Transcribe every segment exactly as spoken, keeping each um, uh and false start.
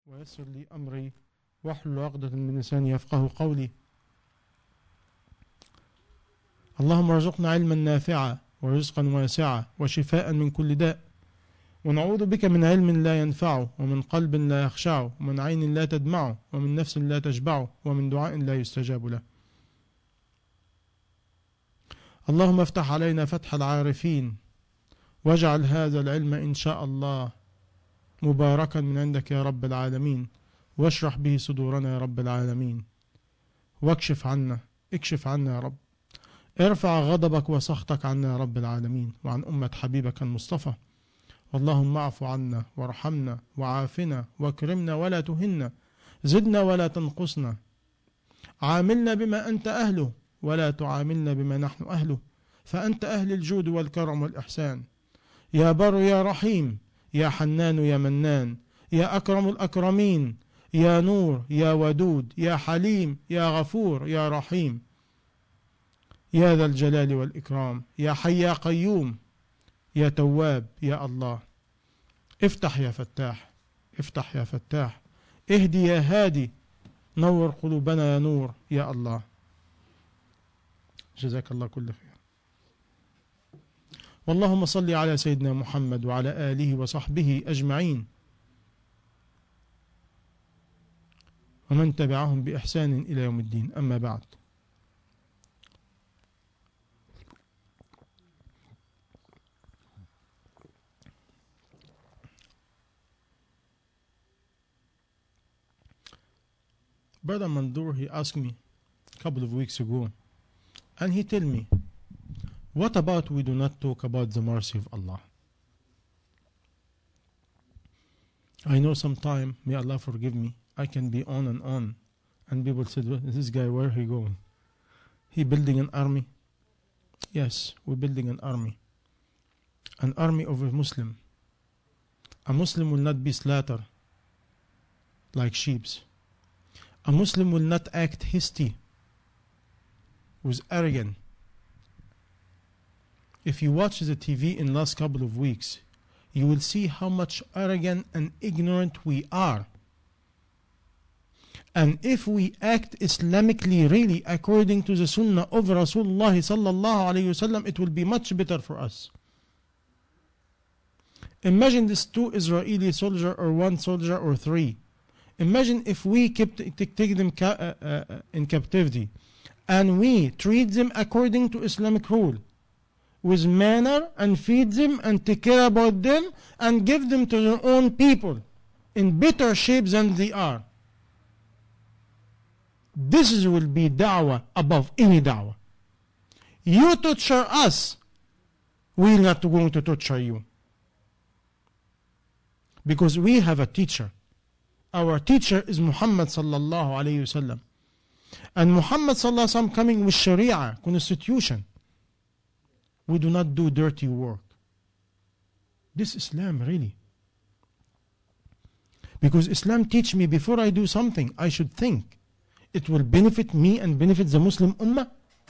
ويسر لي أمري واحلل عقدة من لساني يفقه قولي. اللهم ارزقنا علما نافعا ورزقا واسعا وشفاء من كل داء، ونعوذ بك من علم لا ينفع ومن قلب لا يخشع ومن عين لا تدمع ومن نفس لا تشبع ومن دعاء لا يستجاب له. اللهم افتح علينا فتح العارفين، واجعل هذا العلم إن شاء الله مباركا من عندك يا رب العالمين، واشرح به صدورنا يا رب العالمين، واكشف عنا اكشف عنا يا رب، ارفع غضبك وسخطك عنا يا رب العالمين وعن أمة حبيبك المصطفى. اللهم اعف عنا وارحمنا وعافنا واكرمنا ولا تهنا، زدنا ولا تنقصنا، عاملنا بما أنت أهله ولا تعاملنا بما نحن أهله، فأنت أهل الجود والكرم والإحسان. يا بر يا رحيم، يا حنان يا منان، يا أكرم الأكرمين، يا نور يا ودود، يا حليم يا غفور يا رحيم، يا ذا الجلال والإكرام، يا حي يا قيوم، يا تواب يا الله. افتح يا فتاح، افتح يا فتاح، اهدي يا هادي، نور قلوبنا يا نور يا الله. جزاك الله كل خير. واللهم صل على سيدنا محمد وعلى آله وصحبه أجمعين ومن تبعهم بإحسان إلى يوم الدين، أما بعد. Brother Mandur, he asked me a couple of weeks ago, and he told me, what about we do not talk about the mercy of Allah? I know sometime, may Allah forgive me, I can be on and on, and people said, well, this guy, where he going? He building an army? Yes, we're building an army. An army of a Muslim. A Muslim will not be slaughtered like sheep. A Muslim will not act hasty with arrogance. If you watch the T V in the last couple of weeks, you will see how much arrogant and ignorant we are. And if we act Islamically really according to the Sunnah of Rasulullah sallallahu alayhi wasallam, it will be much better for us. Imagine this two Israeli soldier or one soldier or three. Imagine if we kept take them ca uh, uh, in captivity, and we treat them according to Islamic rule, with manner, and feed them and take care about them and give them to their own people in better shape than they are. This is, will be da'wah above any da'wah. You torture us, we're not going to torture you. Because we have a teacher. Our teacher is Muhammad sallallahu alayhi wasallam. And Muhammad sallallahu alayhi wasallam coming with Sharia, constitution. We do not do dirty work. This Islam really. Because Islam teach me before I do something, I should think it will benefit me and benefit the Muslim Ummah.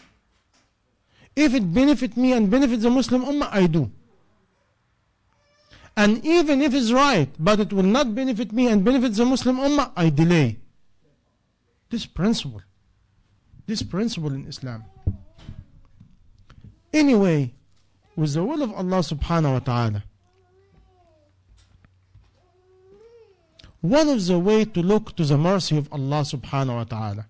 If it benefit me and benefit the Muslim Ummah, I do. And even if it's right, but it will not benefit me and benefit the Muslim Ummah, I delay. This principle. This principle in Islam. Anyway, with the will of Allah subhanahu wa ta'ala, one of the way to look to the mercy of Allah subhanahu wa ta'ala.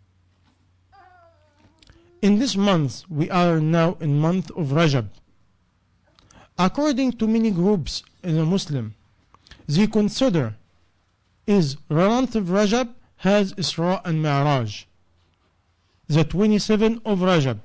In this month, we are now in month of Rajab. According to many groups in a Muslim, they consider is month of Rajab has Isra and Mi'raj, the twenty-seventh of Rajab.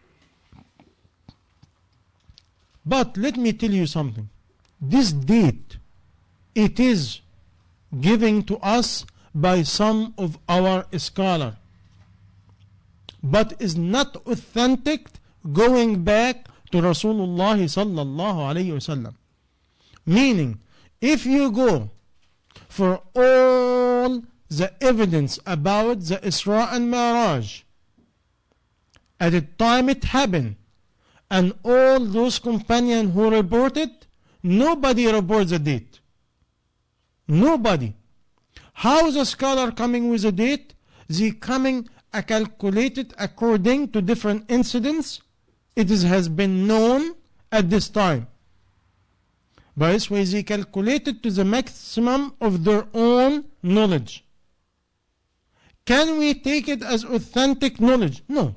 But let me tell you something. This date, it is given to us by some of our scholars, but is not authentic going back to Rasulullah sallallahu alayhi wasallam. Meaning, if you go for all the evidence about the Isra and Mi'raj, at the time it happened, and all those companions who reported, nobody reports the date. Nobody. How is a scholar coming with a date? They coming uh, calculated according to different incidents. It is, has been known at this time. By this way, they calculated to the maximum of their own knowledge. Can we take it as authentic knowledge? No.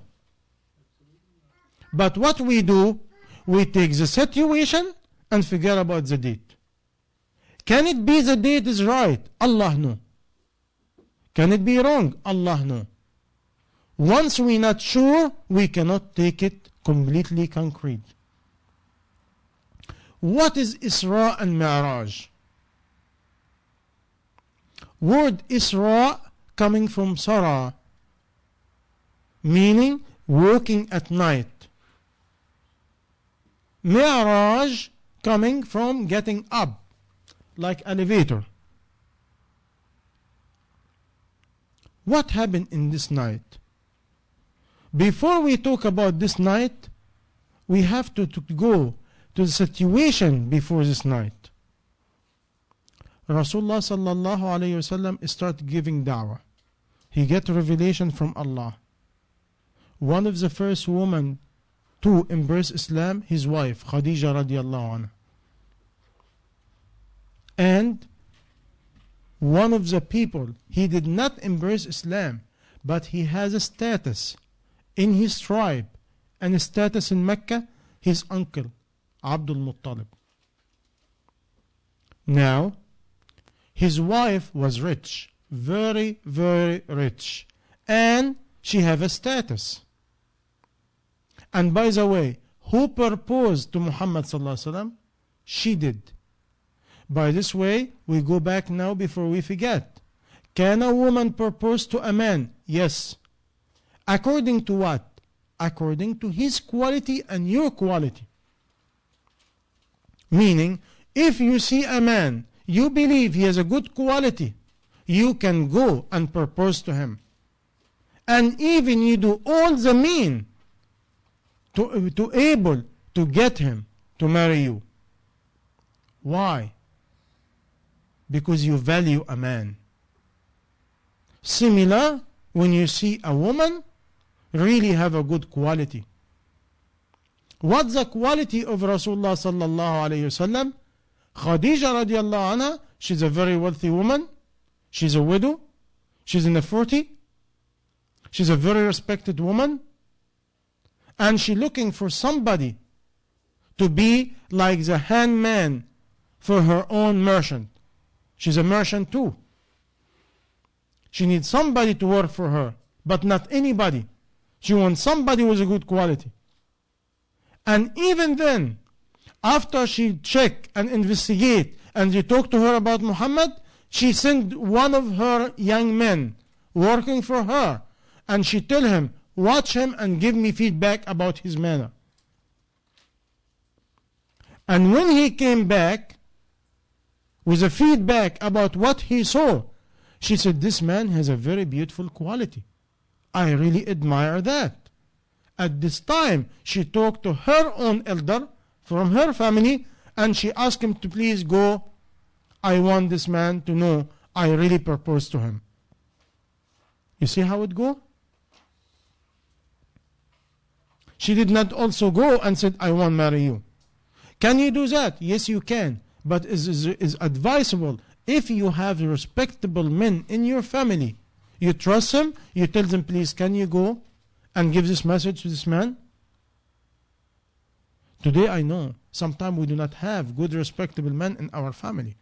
But what we do, we take the situation and forget about the date. Can it be the date is right? Allah no. Can it be wrong? Allah no. Once we're not sure, we cannot take it completely concrete. What is Isra and Mi'raj? Word Isra coming from Sara, meaning walking at night. Mi'raj coming from getting up, like elevator. What happened in this night? Before we talk about this night, we have to, to go to the situation before this night. Rasulullah sallallahu alayhi wasallam started giving da'wah. He get revelation from Allah. One of the first women to embrace Islam, his wife, Khadija radiallahu anha. And one of the people, he did not embrace Islam, but he has a status in his tribe and a status in Mecca, his uncle, Abdul Muttalib. Now, his wife was rich, very, very rich, and she have a status. And by the way, who proposed to Muhammad sallallahu alaihi wasallam? She did. By this way, we go back now before we forget. Can a woman propose to a man? Yes. According to what? According to his quality and your quality. Meaning, if you see a man, you believe he has a good quality, you can go and propose to him. And even you do all the mean to, to able to get him to marry you. Why? Because you value a man. Similar, when you see a woman really have a good quality. What's the quality of Rasulullah sallallahu alayhi wasallam? Khadija radiallahu anha, she's a very wealthy woman. She's a widow. She's in the forty. She's a very respected woman. And she's looking for somebody to be like the handman for her own merchant. She's a merchant too. She needs somebody to work for her, but not anybody. She wants somebody with a good quality. And even then, after she check and investigate and you talk to her about Muhammad, she sent one of her young men working for her, and she tell him, watch him and give me feedback about his manner. And when he came back with a feedback about what he saw, she said, this man has a very beautiful quality. I really admire that. At this time, she talked to her own elder from her family, and she asked him to please go. I want this man to know I really proposed to him. You see how it go? She did not also go and said, I want to marry you. Can you do that? Yes, you can. But it is, is advisable, if you have respectable men in your family, you trust them, you tell them, please, can you go and give this message to this man? Today I know, sometimes we do not have good respectable men in our family.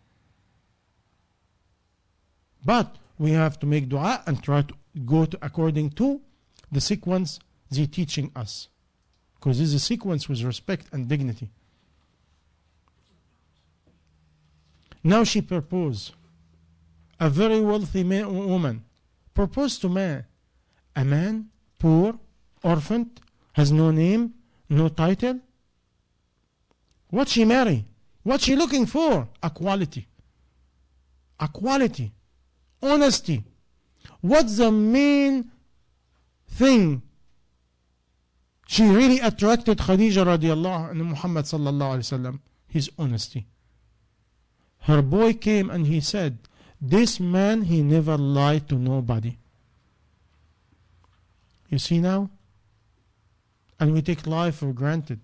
But we have to make dua and try to go to according to the sequence they're teaching us. Because this is a sequence with respect and dignity. Now she proposed. A very wealthy man, woman proposed to man. A man, poor, orphaned, has no name, no title. What she marry? What she looking for? A quality. A quality. Honesty. What's the main thing she really attracted Khadija radiallahu and Muhammad sallallahu alayhi wasallam? His honesty. Her boy came and he said, This man, he never lied to nobody. You see now? And we take lie for granted.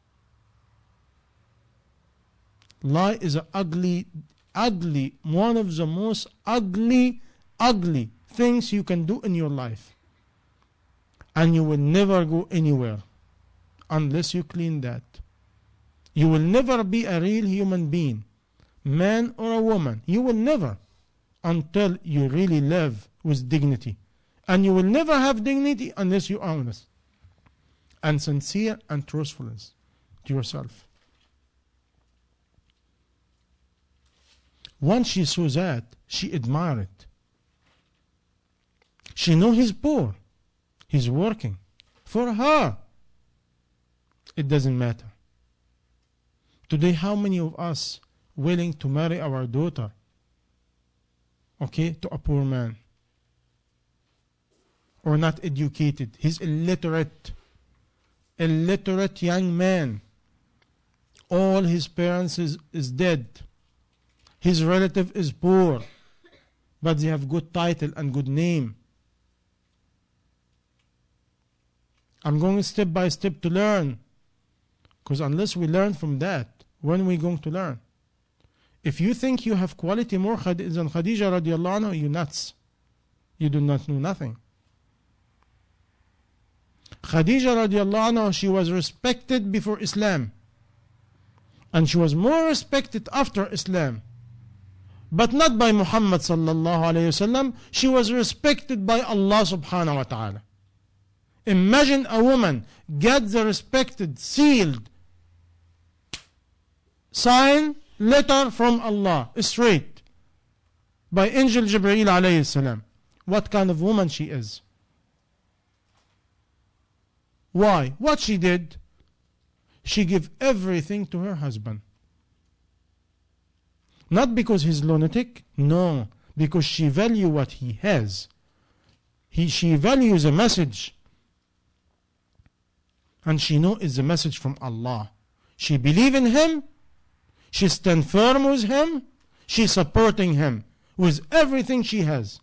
Lie is an ugly, ugly, one of the most ugly, ugly things you can do in your life. And you will never go anywhere unless you clean that. You will never be a real human being, man or a woman. You will never, until you really live with dignity. And you will never have dignity unless you are honest and sincere and truthfulness to yourself. Once she saw that, she admired it. She knew he's poor. He's working. For her, it doesn't matter. Today, how many of us willing to marry our daughter, okay, to a poor man? Or not educated. He's illiterate. Illiterate young man. All his parents is, is dead. His relative is poor. But they have good title and good name. I'm going step by step to learn. Because unless we learn from that, when are we going to learn? If you think you have quality more than Khadija radiallahu anha, you're nuts. You do not know nothing. Khadija radiallahu anha, she was respected before Islam. And she was more respected after Islam. But not by Muhammad sallallahu alayhi wasallam. She was respected by Allah subhanahu wa ta'ala. Imagine a woman get the respected, sealed, sign, letter from Allah, straight, by Angel Jibreel alayhi salam. What kind of woman she is? Why? What she did? She gave everything to her husband. Not because he's lunatic, no, because she values what he has. He, she values a message. And she knows it's a message from Allah. She believes in him. She stands firm with him. She's supporting him with everything she has.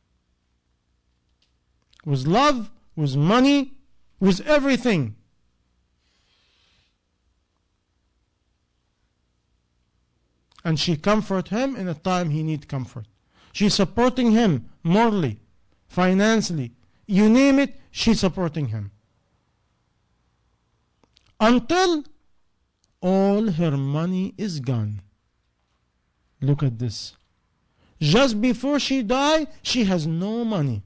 With love, with money, with everything. And she comforts him in a time he needs comfort. She's supporting him morally, financially. You name it, she's supporting him. Until all her money is gone. Look at this. Just before she died, she has no money.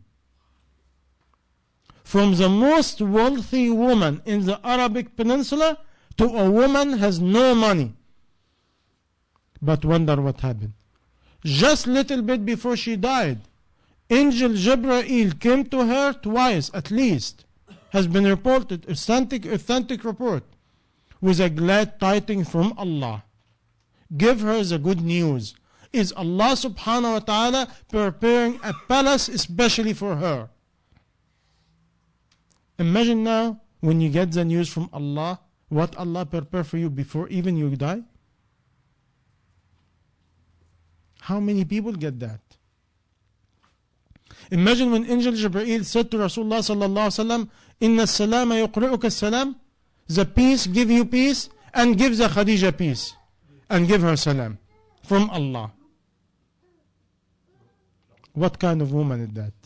From the most wealthy woman in the Arabic Peninsula to a woman has no money. But wonder what happened. Just little bit before she died, Angel Jibreel came to her twice at least. Has been reported, authentic, authentic report, with a glad tidings from Allah. Give her the good news. Is Allah subhanahu wa ta'ala preparing a palace especially for her? Imagine now when you get the news from Allah, what Allah prepared for you before even you die. How many people get that? Imagine when Angel Jibreel said to Rasulullah sallallahu alaihi wasallam, Inna salama yuqri'uka salam, the peace give you peace, and give the Khadija peace, and give her salam from Allah. What kind of woman is that?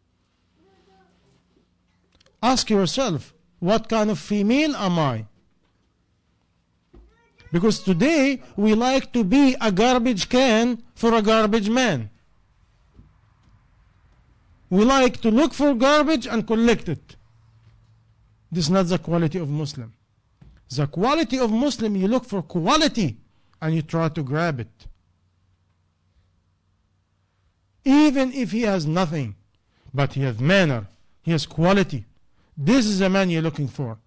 Ask yourself, what kind of female am I? Because today we like to be a garbage can for a garbage man. We like to look for garbage and collect it. This is not the quality of Muslim. The quality of Muslim, you look for quality and you try to grab it. Even if he has nothing, but he has manner, he has quality. This is the man you're looking for.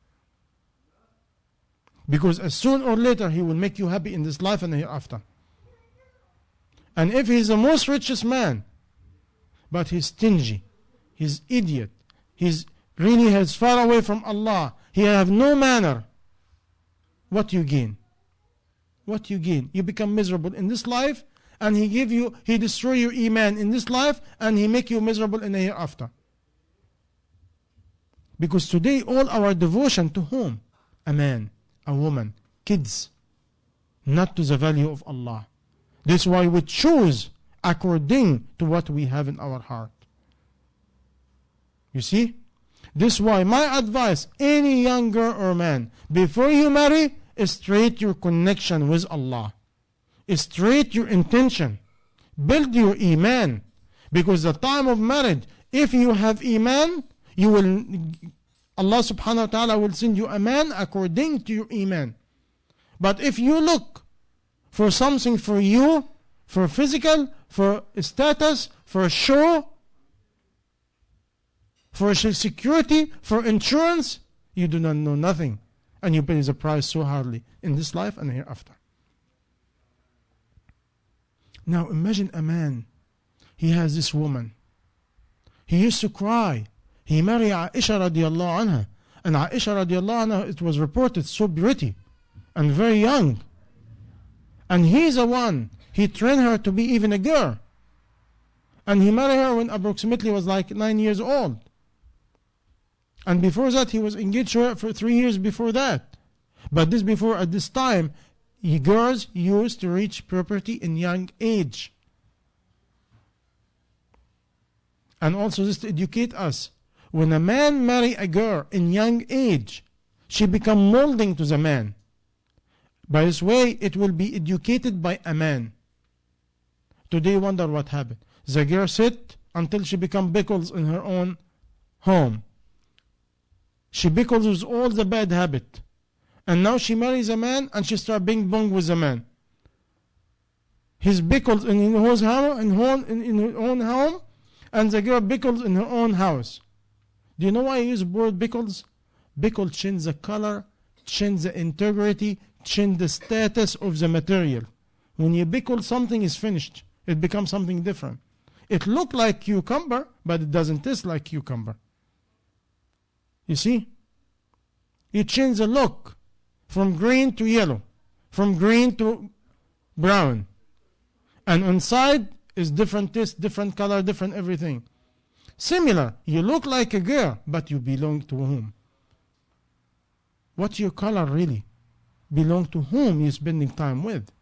Because as soon or later he will make you happy in this life and hereafter. And if he's the most richest man, but he's stingy, he's idiot, he's really has far away from Allah, he have no manner, what you gain? What you gain? You become miserable in this life and he give you, he destroy your iman in this life, and he make you miserable in the hereafter. Because today all our devotion to whom? A man, a woman, kids, not to the value of Allah. This is why we choose according to what we have in our heart. You see? This is why my advice, any young girl or man, before you marry, straight your connection with Allah. Straight your intention. Build your iman. Because the time of marriage, if you have iman, you will, Allah subhanahu wa ta'ala will send you a man according to your iman. But if you look for something for you, for physical, for status, for show, for security, for insurance, you do not know nothing. And you pay the price so hardly in this life and hereafter. Now imagine a man, he has this woman. He used to cry. He married Aisha radiallahu anha. And Aisha radiallahu anha, it was reported, so pretty and very young. And he's the one, he trained her to be even a girl. And he married her when approximately was like nine years old. And before that, he was engaged to her for three years before that. But this before, at this time, girls used to reach puberty in young age. And also this to educate us. When a man marry a girl in young age, she become molding to the man. By this way, it will be educated by a man. Today, wonder what happened. The girl sit until she become pickles in her own home. She pickles with all the bad habit. And now she marries a man and she start being bong with a man. He's pickles in his house, in, in, in her own home, and the girl pickles in her own house. Do you know why I use the word pickles? Pickle change the color, change the integrity, change the status of the material. When you pickle, something is finished. It becomes something different. It looks like cucumber, but it doesn't taste like cucumber. You see? You change the look from green to yellow, from green to brown. And inside is different taste, different color, different everything. Similar, you look like a girl, but you belong to whom? What's your color really? Belong to whom you're spending time with?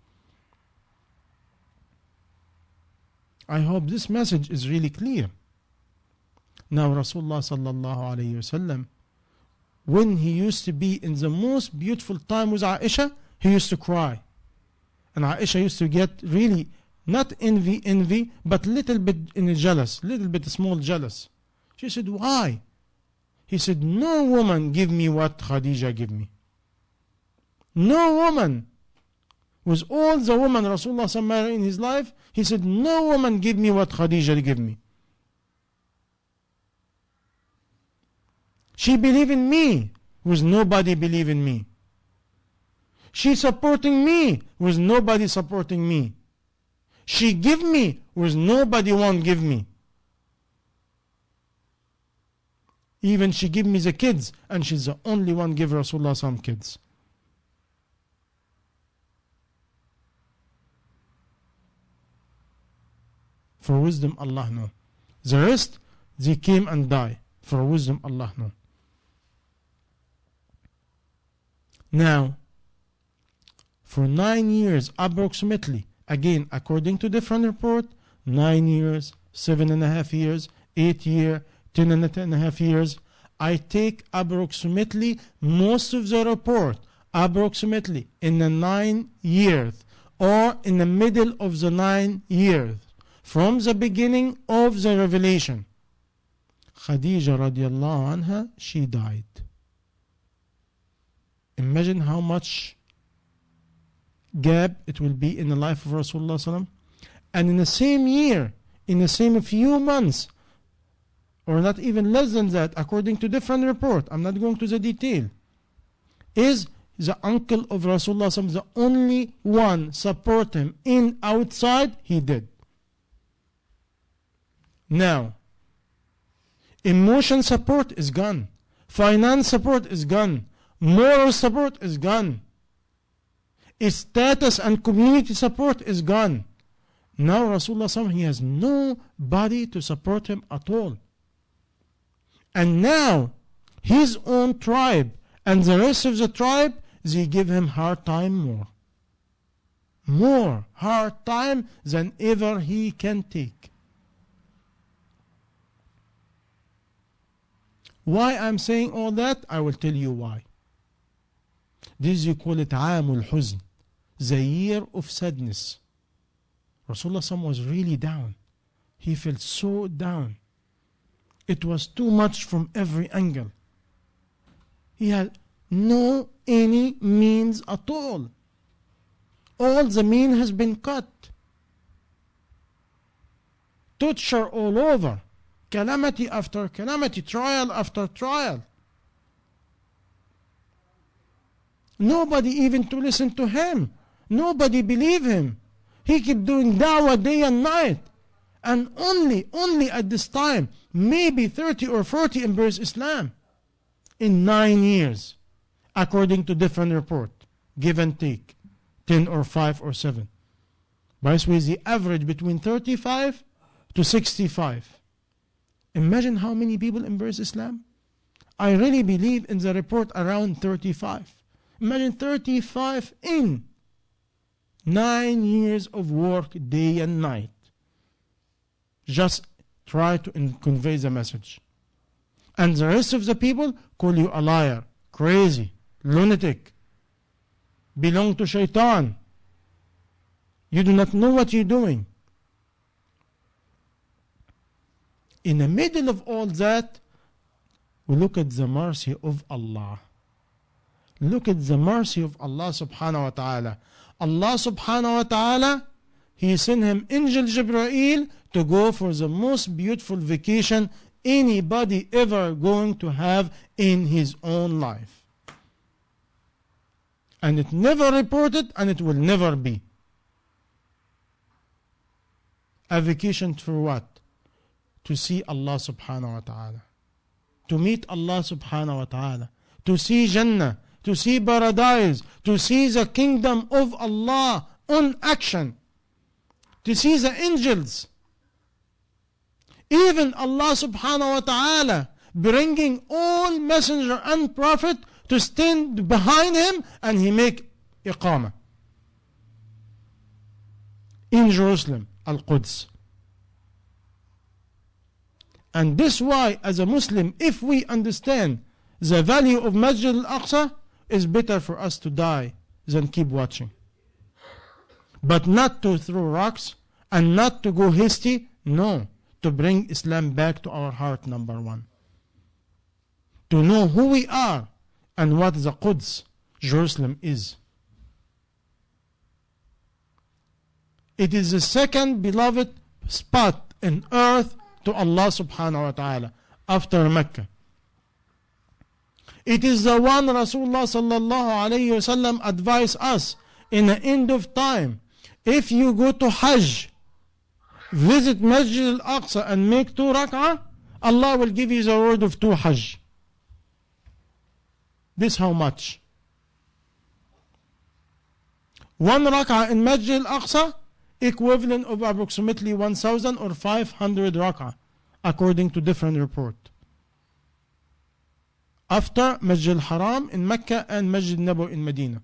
I hope this message is really clear. Now Rasulullah sallallahu alayhi wasallam, when he used to be in the most beautiful time with Aisha, he used to cry. And Aisha used to get really, not envy, envy, but little bit in a jealous, little bit small jealous. She said, why? He said, no woman give me what Khadija give me. No woman. With all the women Rasulullah married in his life, he said, no woman give me what Khadija give me. She believe in me, with nobody believe in me. She supporting me, with nobody supporting me. She give me, with nobody won't give me. Even she give me the kids, and she's the only one give Rasulullah some kids. For wisdom, Allah know. The rest, they came and die. For wisdom, Allah know. Now, for nine years approximately, again according to different report, nine years, seven and a half years, eight years, ten and a half years, I take approximately most of the report, approximately in the nine years, or in the middle of the nine years, from the beginning of the revelation. Khadija radiallahu anha, she died. Imagine how much gap it will be in the life of Rasulullah sallam. And in the same year, in the same few months, or not even less than that, according to different report, I'm not going to the detail, is the uncle of Rasulullah sallam, the only one support him in outside, he did. Now, emotion support is gone. Finance support is gone. Moral support is gone. Status and community support is gone. Now Rasulullah, he has nobody to support him at all. And now his own tribe and the rest of the tribe, they give him hard time more. More hard time than ever he can take. Why I'm saying all that? I will tell you why. This you call it عام الحزن, the year of sadness. Rasulullah was really down. He felt so down. It was too much from every angle. He had no any means at all. All the mean has been cut. Torture all over. Calamity after calamity. Trial after trial. Nobody even to listen to him. Nobody believe him. He kept doing da'wah day and night. And only, only at this time, maybe thirty or forty embrace Islam. In nine years. According to different report. Give and take. ten or five or seven. By this way, the average between thirty-five to sixty-five. Imagine how many people embrace Islam. I really believe in the report around thirty-five. Imagine thirty-five in nine years of work day and night. Just try to convey the message. And the rest of the people call you a liar, crazy, lunatic, belong to shaitan. You do not know what you're doing. In the middle of all that, we look at the mercy of Allah. Look at the mercy of Allah subhanahu wa ta'ala. Allah subhanahu wa ta'ala, He sent him Angel Jibreel to go for the most beautiful vacation anybody ever going to have in his own life. And it never reported and it will never be. A vacation for what? To see Allah subhanahu wa ta'ala. To meet Allah subhanahu wa ta'ala. To see Jannah. To see paradise. To see the kingdom of Allah on action. To see the angels. Even Allah subhanahu wa ta'ala bringing all messenger and prophet to stand behind him and he make iqamah. In Jerusalem, Al-Quds. And this why as a Muslim, if we understand the value of Masjid Al-Aqsa, it's better for us to die than keep watching. But not to throw rocks and not to go hasty, no. To bring Islam back to our heart, number one. To know who we are and what the Quds, Jerusalem, is. It is the second beloved spot in earth to Allah subhanahu wa ta'ala after Mecca. It is the one Rasulullah sallallahu alayhi wa sallam advised us in the end of time. If you go to Hajj, visit Masjid Al-Aqsa and make two rak'ah, Allah will give you the reward of two Hajj. This how much? One rak'ah in Masjid Al-Aqsa equivalent of approximately one thousand or five hundred rak'ah according to different report. After Masjid Al-Haram in Mecca and Masjid Nabawi in Medina.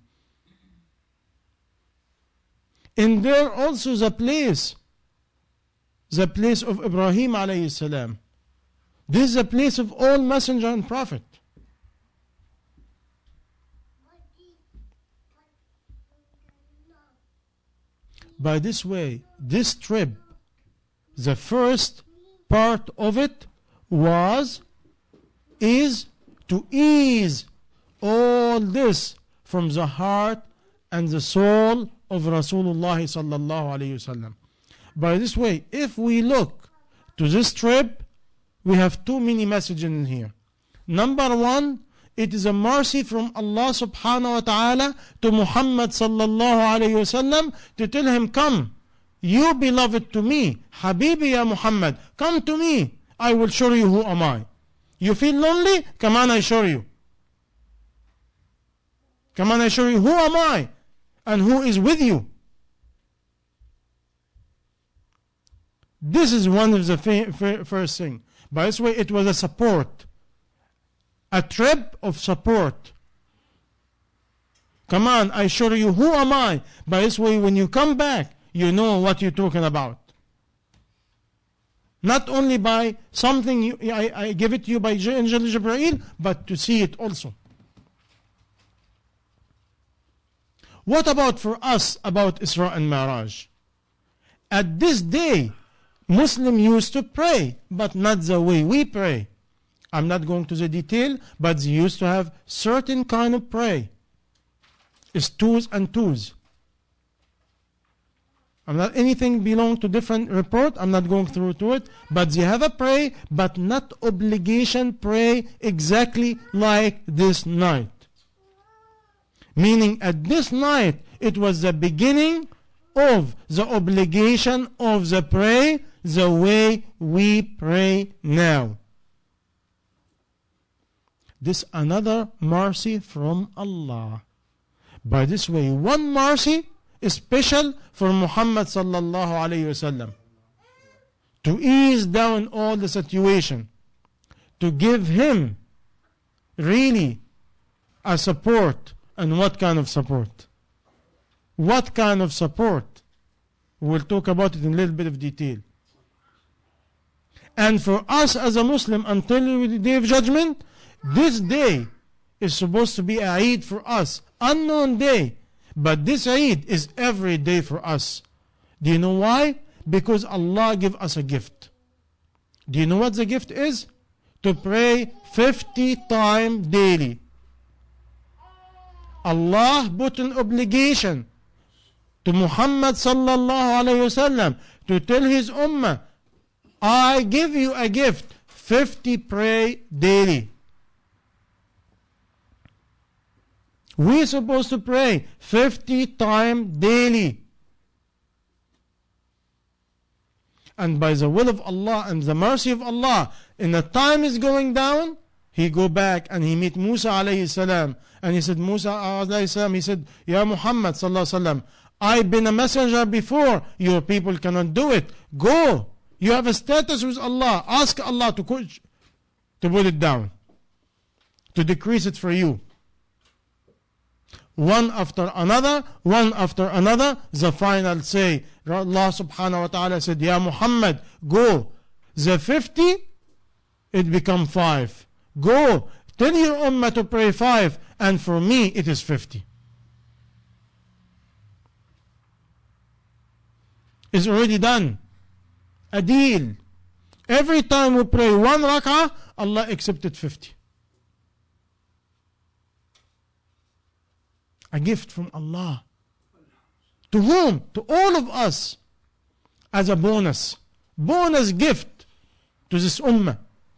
And there also the place the place of Ibrahim alayhi salam. This is the place of all messenger and prophet. By this way, this trip, the first part of it was, is to ease all this from the heart and the soul of Rasulullah sallallahu alayhi wasallam. By this way, if we look to this trip, we have too many messages in here. Number one, it is a mercy from Allah subhanahu wa ta'ala to Muhammad sallallahu alayhi wasallam to tell him, come, you beloved to me, Habibi ya Muhammad, come to me, I will show you who am I. You feel lonely? Come on, I show you. Come on, I show you who am I and who is with you. This is one of the fa- fa- first thing. By this way, it was a support. A trip of support. Come on, I show you who am I. By this way, when you come back, you know what you're talking about. Not only by something you, I, I give it to you by Angel Jibreel, but to see it also. What about for us about Isra and Mi'raj? At this day, Muslims used to pray, but not the way we pray. I'm not going to the detail, but they used to have certain kind of pray. It's twos and twos. I'm not anything belong to different report. I'm not going through to it, but they have a pray, but not obligation pray exactly like this night. Meaning at this night, it was the beginning of the obligation of the pray the way we pray now. This another mercy from Allah. By this way, one mercy is special for Muhammad sallallahu alayhi wasallam. To ease down all the situation. To give him really a support. And what kind of support? What kind of support? We'll talk about it in a little bit of detail. And for us as a Muslim, until the day of judgment, this day is supposed to be a Eid for us. Unknown day. But this Eid is every day for us. Do you know why? Because Allah give us a gift. Do you know what the gift is? To pray fifty times daily. Allah put an obligation to Muhammad sallallahu alayhi wasallam to tell his ummah, I give you a gift, fifty pray daily. We're supposed to pray fifty times daily. And by the will of Allah and the mercy of Allah, in the time is going down, he go back and he meet Musa alayhi salam. And he said, Musa alayhi salam, he said, Ya Muhammad sallallahu alayhi salam, I've been a messenger before. Your people cannot do it. Go. You have a status with Allah. Ask Allah to, to put it down. To decrease it for you. One after another, one after another, the final say, Allah subhanahu wa ta'ala said, Ya Muhammad, go. The fifty, it become five. Go. Tell your ummah to pray five, and for me it is fifty. It's already done. A deal. Every time we pray one rak'ah, Allah accepted fifty. A gift from Allah. To whom? To all of us. As a bonus. Bonus gift to this ummah.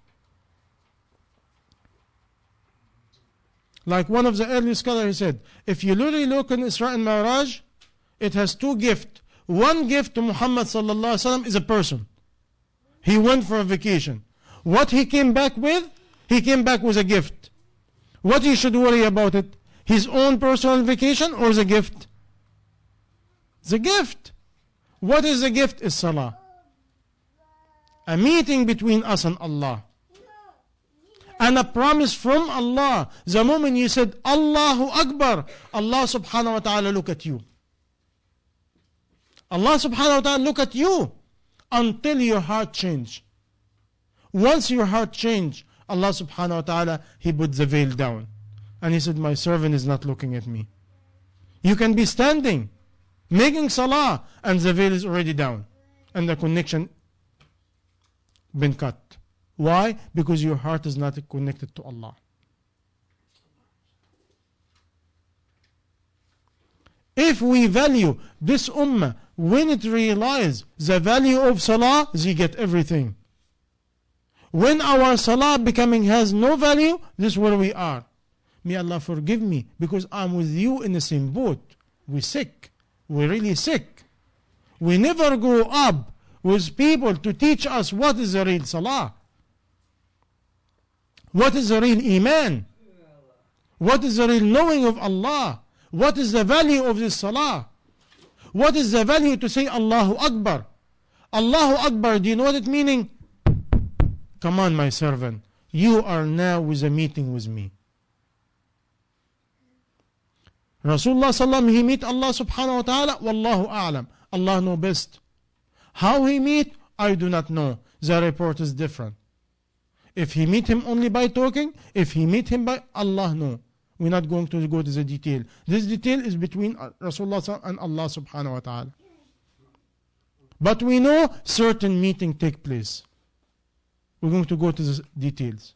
Like one of the early scholars said, if you really look in Isra and Mi'raj, it has two gifts. One gift to Muhammad sallallahu alaihi wasallam is a person. He went for a vacation. What he came back with? He came back with a gift. What he should worry about it? His own personal vacation or the gift? The gift. What is the gift? Is salah. A meeting between us and Allah. And a promise from Allah. The moment you said Allahu Akbar, Allah subhanahu wa ta'ala look at you. Allah subhanahu wa ta'ala look at you until your heart change. Once your heart change, Allah subhanahu wa ta'ala, He put the veil down. And He said, my servant is not looking at me. You can be standing, making salah, and the veil is already down. And the connection been cut. Why? Because your heart is not connected to Allah. If we value this ummah, when it realize the value of salah, they get everything. When our salah becoming has no value, this is where we are. May Allah forgive me, because I'm with you in the same boat. We're sick. We're really sick. We never grow up with people to teach us what is the real salah. What is the real iman? What is the real knowing of Allah? What is the value of this salah? What is the value to say Allahu Akbar? Allahu Akbar, do you know what it meaning? Come on, my servant, you are now with a meeting with me. Rasulullah sallam, he meet Allah subhanahu wa ta'ala, wallahu a'lam. Allah know best. How he meet, I do not know. The report is different. If he meet him only by talking, if he meet him by, Allah know. We're not going to go to the detail. This detail is between Rasulullah and Allah subhanahu wa ta'ala. But we know certain meeting take place. We're going to go to the details.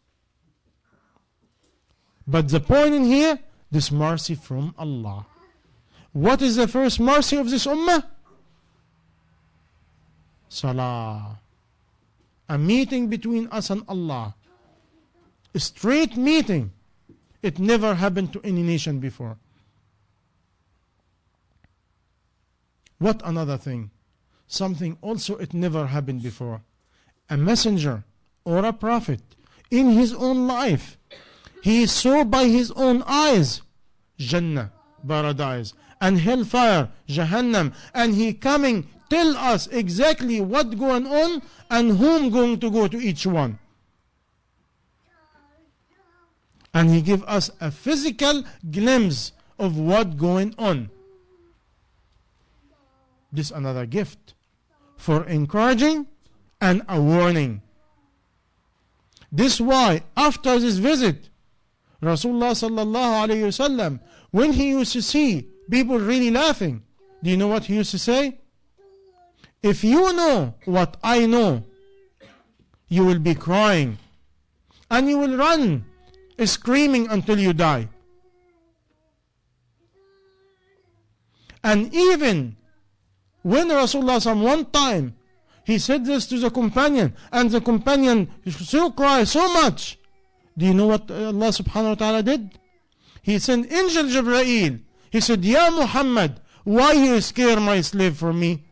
But the point in here, this mercy from Allah. What is the first mercy of this ummah? Salah. A meeting between us and Allah. A straight meeting. It never happened to any nation before. What another thing? Something also it never happened before. A messenger or a prophet in his own life, he saw by his own eyes Jannah, paradise, and hellfire, Jahannam, and he coming tell us exactly what going on and whom going to go to each one. And he give us a physical glimpse of what going on. This another gift for encouraging and a warning. This why after this visit, Rasulullah sallallahu alayhi wasallam, when he used to see people really laughing, do you know what he used to say? If you know what I know, you will be crying and you will run screaming until you die. And even when Rasulullah one time he said this to the companion, and the companion so cried so much, do you know what Allah subhanahu wa ta'ala did? He sent angel Jibreel. He said, Ya Muhammad, why you scare my slave for me?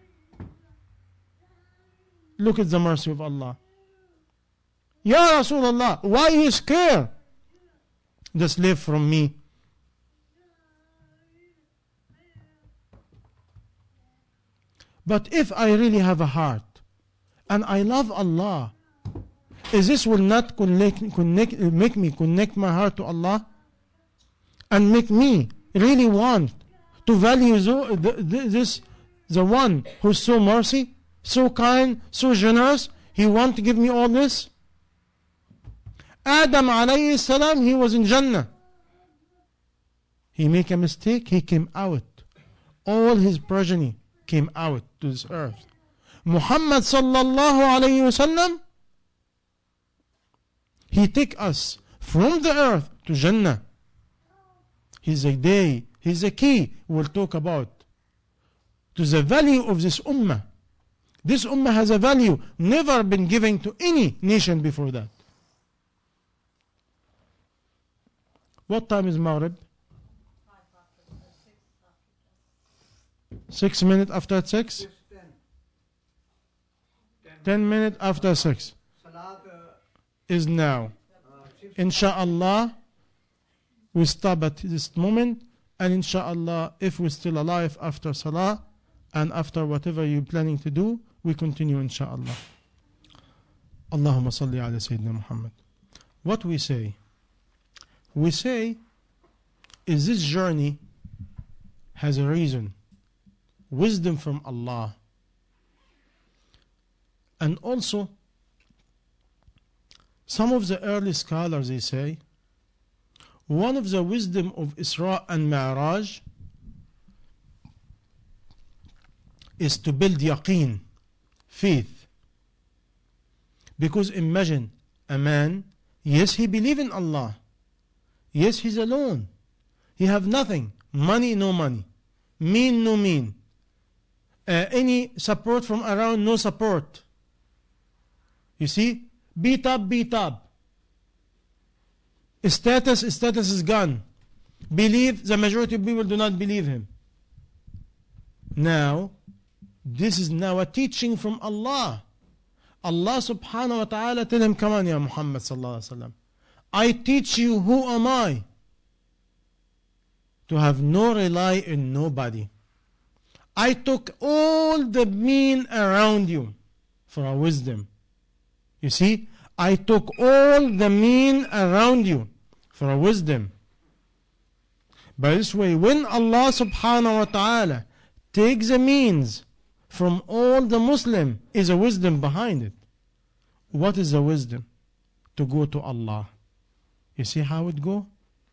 Look at the mercy of Allah. Ya Rasulullah, why you scare the slave from me? But if I really have a heart and I love Allah, is this will not connect, connect, make me connect my heart to Allah and make me really want to value the, the, this, the one who's so mercy, so kind, so generous? He want to give me all this. Adam alayhi salam, he was in Jannah. He make a mistake, he came out. All his progeny came out to this earth. Muhammad sallallahu alayhi wasallam, he take us from the earth to Jannah. He's a day, he's a key we'll talk about to the value of this ummah. This ummah has a value never been given to any nation before that. What time is Maghrib? Six minutes after six? Ten minutes after six is now. Insha'Allah, we stop at this moment, and Insha'Allah, if we're still alive after Salah and after whatever you're planning to do, we continue Insha'Allah. Allahumma salli ala Sayyidina Muhammad. What we say? We say, is this journey has a reason, wisdom from Allah. And also, some of the early scholars, they say, one of the wisdom of Isra and Mi'raj is to build yaqeen, faith. Because imagine a man, yes, he believe in Allah. Yes, he's alone. He have nothing. Money, no money. Mean, no mean. Uh, any support from around, no support. You see? Beat up, beat up. Status, status is gone. Believe, the majority of people do not believe him. Now, this is now a teaching from Allah. Allah subhanahu wa ta'ala tell him, come on, ya Muhammad sallallahu alaihi wasallam. I teach you who am I. To have no rely in nobody. I took all the mean around you for a wisdom. You see, I took all the mean around you for a wisdom. By this way, when Allah subhanahu wa ta'ala takes the means from all the Muslim, is a wisdom behind it. What is the wisdom? To go to Allah. You see how it go?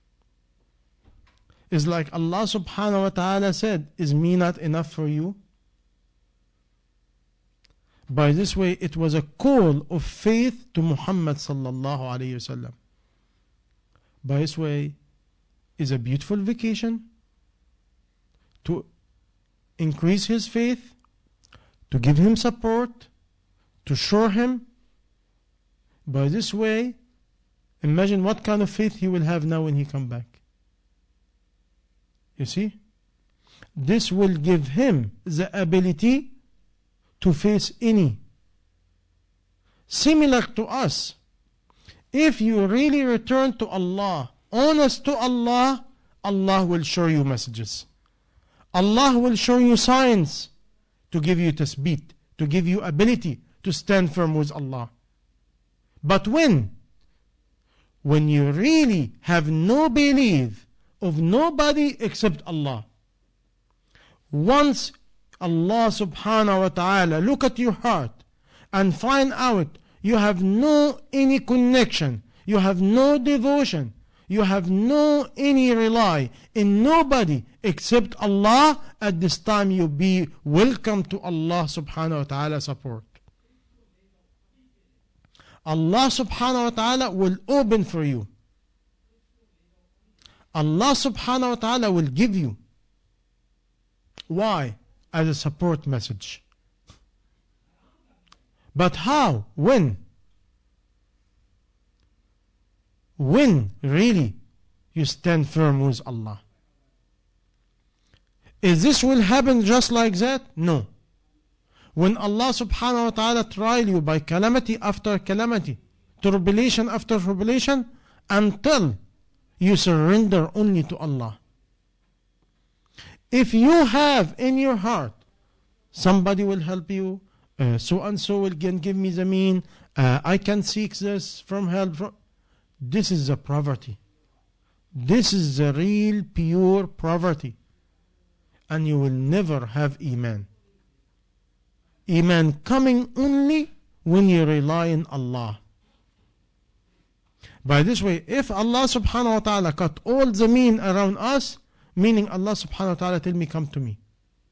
It's like Allah subhanahu wa ta'ala said, is me not enough for you? By this way, it was a call of faith to Muhammad sallallahu alayhi wasallam. By this way, is a beautiful vacation to increase his faith, to give him support, to show him. By this way, imagine what kind of faith he will have now when he come back. You see? This will give him the ability to face any. Similar to us, if you really return to Allah, honest to Allah, Allah will show you messages. Allah will show you signs to give you tasbeet, to give you ability to stand firm with Allah. But when? When you really have no belief of nobody except Allah. Once Allah subhanahu wa ta'ala look at your heart and find out you have no any connection, you have no devotion, you have no any rely in nobody except Allah, at this time you be welcome to Allah subhanahu wa ta'ala support. Allah subhanahu wa ta'ala will open for you. Allah subhanahu wa ta'ala will give you. Why? As a support message. But how? When? When really you stand firm with Allah. Is this will happen just like that? No. When Allah subhanahu wa ta'ala trial you by calamity after calamity, tribulation after tribulation, until you surrender only to Allah. If you have in your heart, somebody will help you, uh, so and so will can give me the mean, uh, I can seek this from help. From, this is the poverty. This is the real pure poverty. And you will never have Iman. Iman coming only when you rely on Allah. By this way, if Allah subhanahu wa ta'ala cut all the mean around us, meaning Allah subhanahu wa ta'ala tell me, come to me.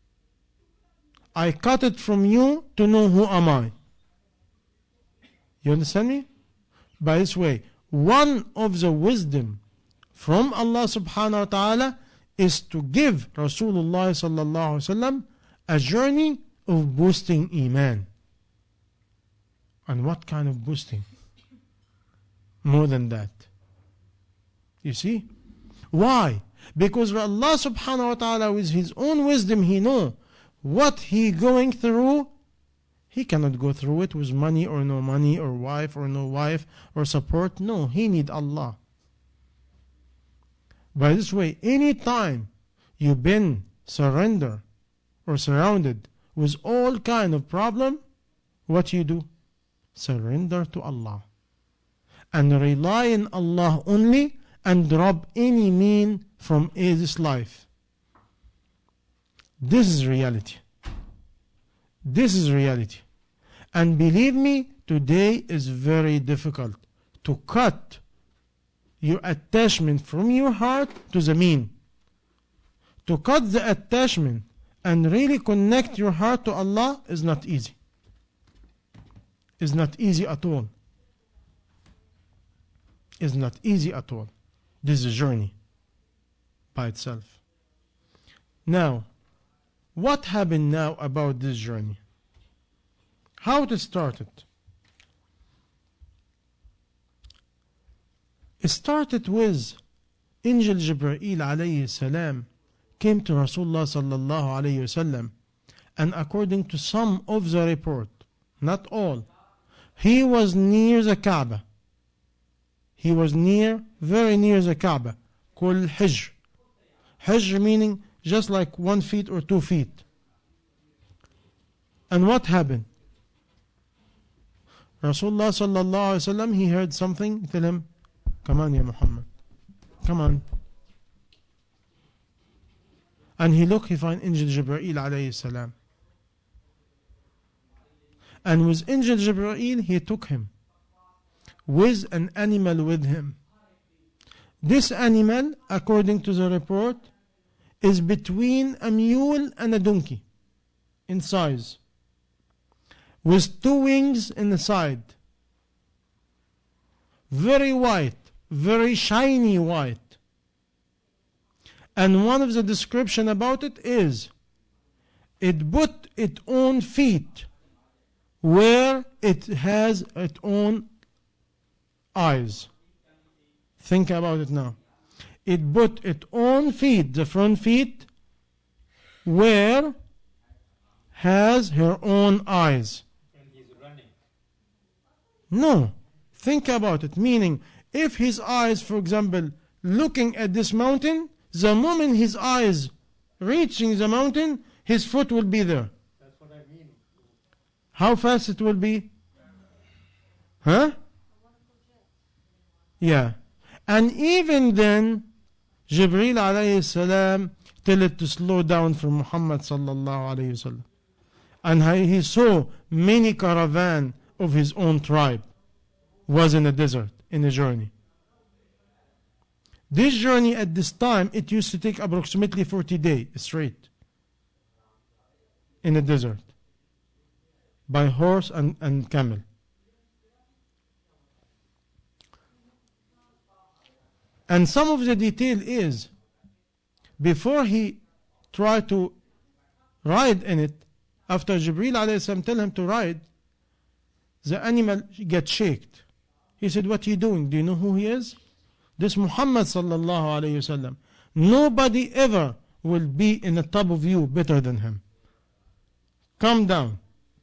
I cut it from you to know who am I. You understand me? By this way, one of the wisdom from Allah subhanahu wa ta'ala is to give Rasulullah sallallahu alaihi wasallam a journey of boosting Iman. And what kind of boosting? More than that. You see? Why? Because Allah subhanahu wa ta'ala with His own wisdom, He know what He going through. He cannot go through it with money or no money or wife or no wife or support. No, He need Allah. By this way, any time you've been surrendered or surrounded with all kind of problem, what you do? Surrender to Allah. And rely on Allah only, and drop any mean from this life. This is reality. This is reality. And believe me, today is very difficult to cut your attachment from your heart to the mean. To cut the attachment and really connect your heart to Allah is not easy. It's not easy at all. It's not easy at all. This is a journey by itself. Now, what happened now about this journey? How it started? It started with Angel Jibreel alayhi salam came to Rasulullah sallallahu alayhi wasallam, and according to some of the report, not all, he was near the Kaaba. He was near, very near the Kaaba, called Hijr. Hijr meaning just like one feet or two feet. And what happened? Rasulullah sallallahu alaihi wasallam, he heard something, tell him, come on, ya Muhammad, come on. And he looked, he find Angel Jibreel alayhi salam. And with Angel Jibreel, he took him with an animal with him. This animal, according to the report, is between a mule and a donkey in size, with two wings in the side, very white, very shiny white. And one of the description about it is, it put its own feet where it has its own eyes. Think about it now. It put its own feet, the front feet, where has her own eyes. No, think about it. Meaning, if his eyes, for example, looking at this mountain, the moment his eyes reaching the mountain, his foot will be there. That's what I mean. How fast it will be? Huh? Yeah. And even then, Jibreel alayhi salam tell it to slow down for Muhammad sallallahu alayhi wasallam. And he saw many caravan of his own tribe was in the desert, in a journey. This journey at this time, it used to take approximately forty days straight in the desert by horse and, and camel. And some of the detail is, before he tried to ride in it, after Jibreel alayhi salam tell him to ride, the animal gets shaked. He said, what are you doing? Do you know who he is? This Muhammad sallallahu alayhi wasallam. Nobody ever will be in the top of you better than him. Calm down.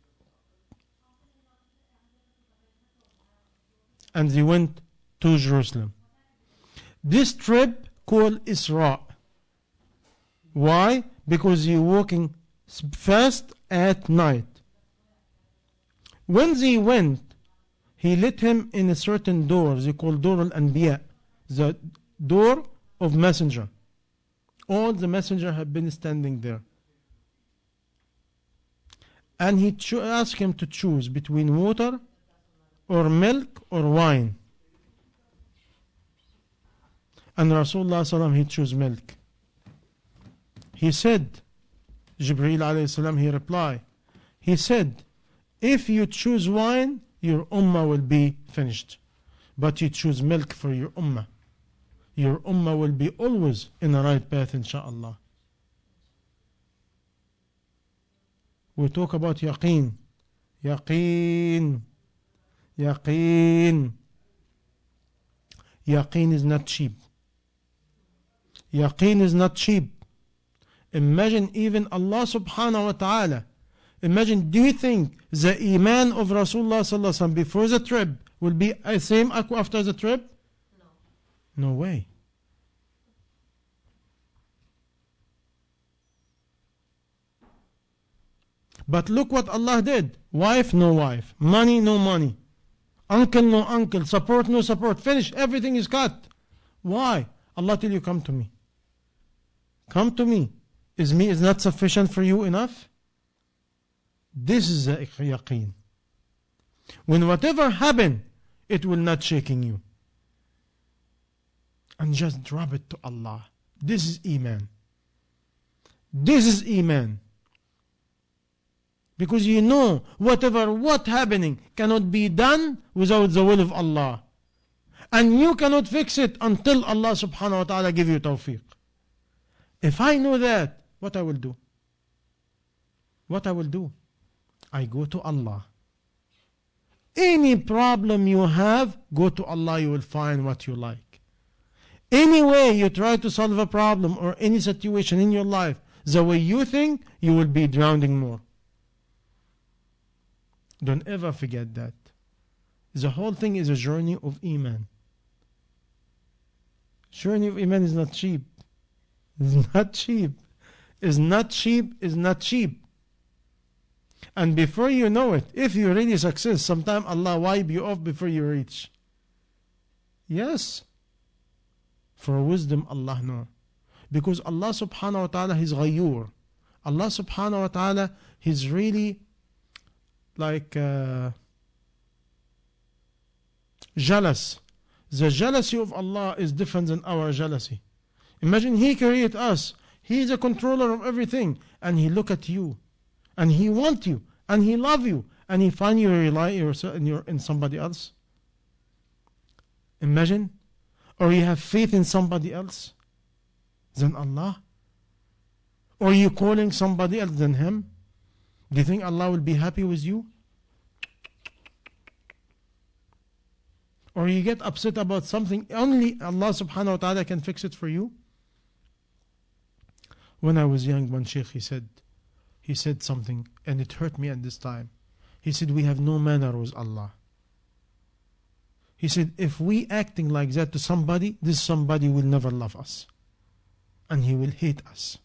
And they went to Jerusalem. This trip called Isra. Why? Because you're walking fast at night. When they went, he let him in a certain door, they call Door al-Anbiya, the door of messenger. All the messenger have been standing there. And he cho- asked him to choose between water or milk or wine. And Rasulullah sallam, he chose milk. He said, Jibreel alayhi salam, he replied, he said, if you choose wine, your ummah will be finished. But you choose milk for your ummah, your ummah will be always in the right path, insha'Allah. We talk about yaqeen. Yaqeen. Yaqeen. Yaqeen is not cheap. Yaqeen is not cheap. Imagine even Allah subhanahu wa ta'ala. Imagine, do you think the iman of Rasulullah sallallahu alaihi wasallam before the trip will be the same after the trip? No. No way. But look what Allah did. Wife, no wife. Money, no money. Uncle, no uncle. Support, no support. Finish. Everything is cut. Why? Allah tell you, come to me. Come to me. Is me is not sufficient for you enough? This is the yaqeen. When whatever happen, it will not shaking you. And just drop it to Allah. This is iman. This is iman. Because you know, whatever what happening cannot be done without the will of Allah. And you cannot fix it until Allah subhanahu wa ta'ala give you tawfiq. If I know that, what I will do? What I will do? I go to Allah. Any problem you have, go to Allah, you will find what you like. Any way you try to solve a problem or any situation in your life, the way you think, you will be drowning more. Don't ever forget that. The whole thing is a journey of Iman. Journey of Iman is not cheap. It's not cheap. It's not cheap. It's not cheap. And before you know it, if you really succeed, sometime Allah wipe you off before you reach. Yes. For wisdom, Allah know. Because Allah subhanahu wa ta'ala is ghayur. Allah subhanahu wa ta'ala is really like uh, jealous. The jealousy of Allah is different than our jealousy. Imagine He created us. He is a controller of everything. And He look at you. And He want you. And He love you. And He find you rely in, your, in somebody else. Imagine. Or you have faith in somebody else than Allah. Or you calling somebody else than Him. Do you think Allah will be happy with you? Or you get upset about something, only Allah subhanahu wa ta'ala can fix it for you? When I was young, one sheikh, he said, he said something, and it hurt me at this time. He said, we have no manner with Allah. He said, if we acting like that to somebody, this somebody will never love us. And he will hate us.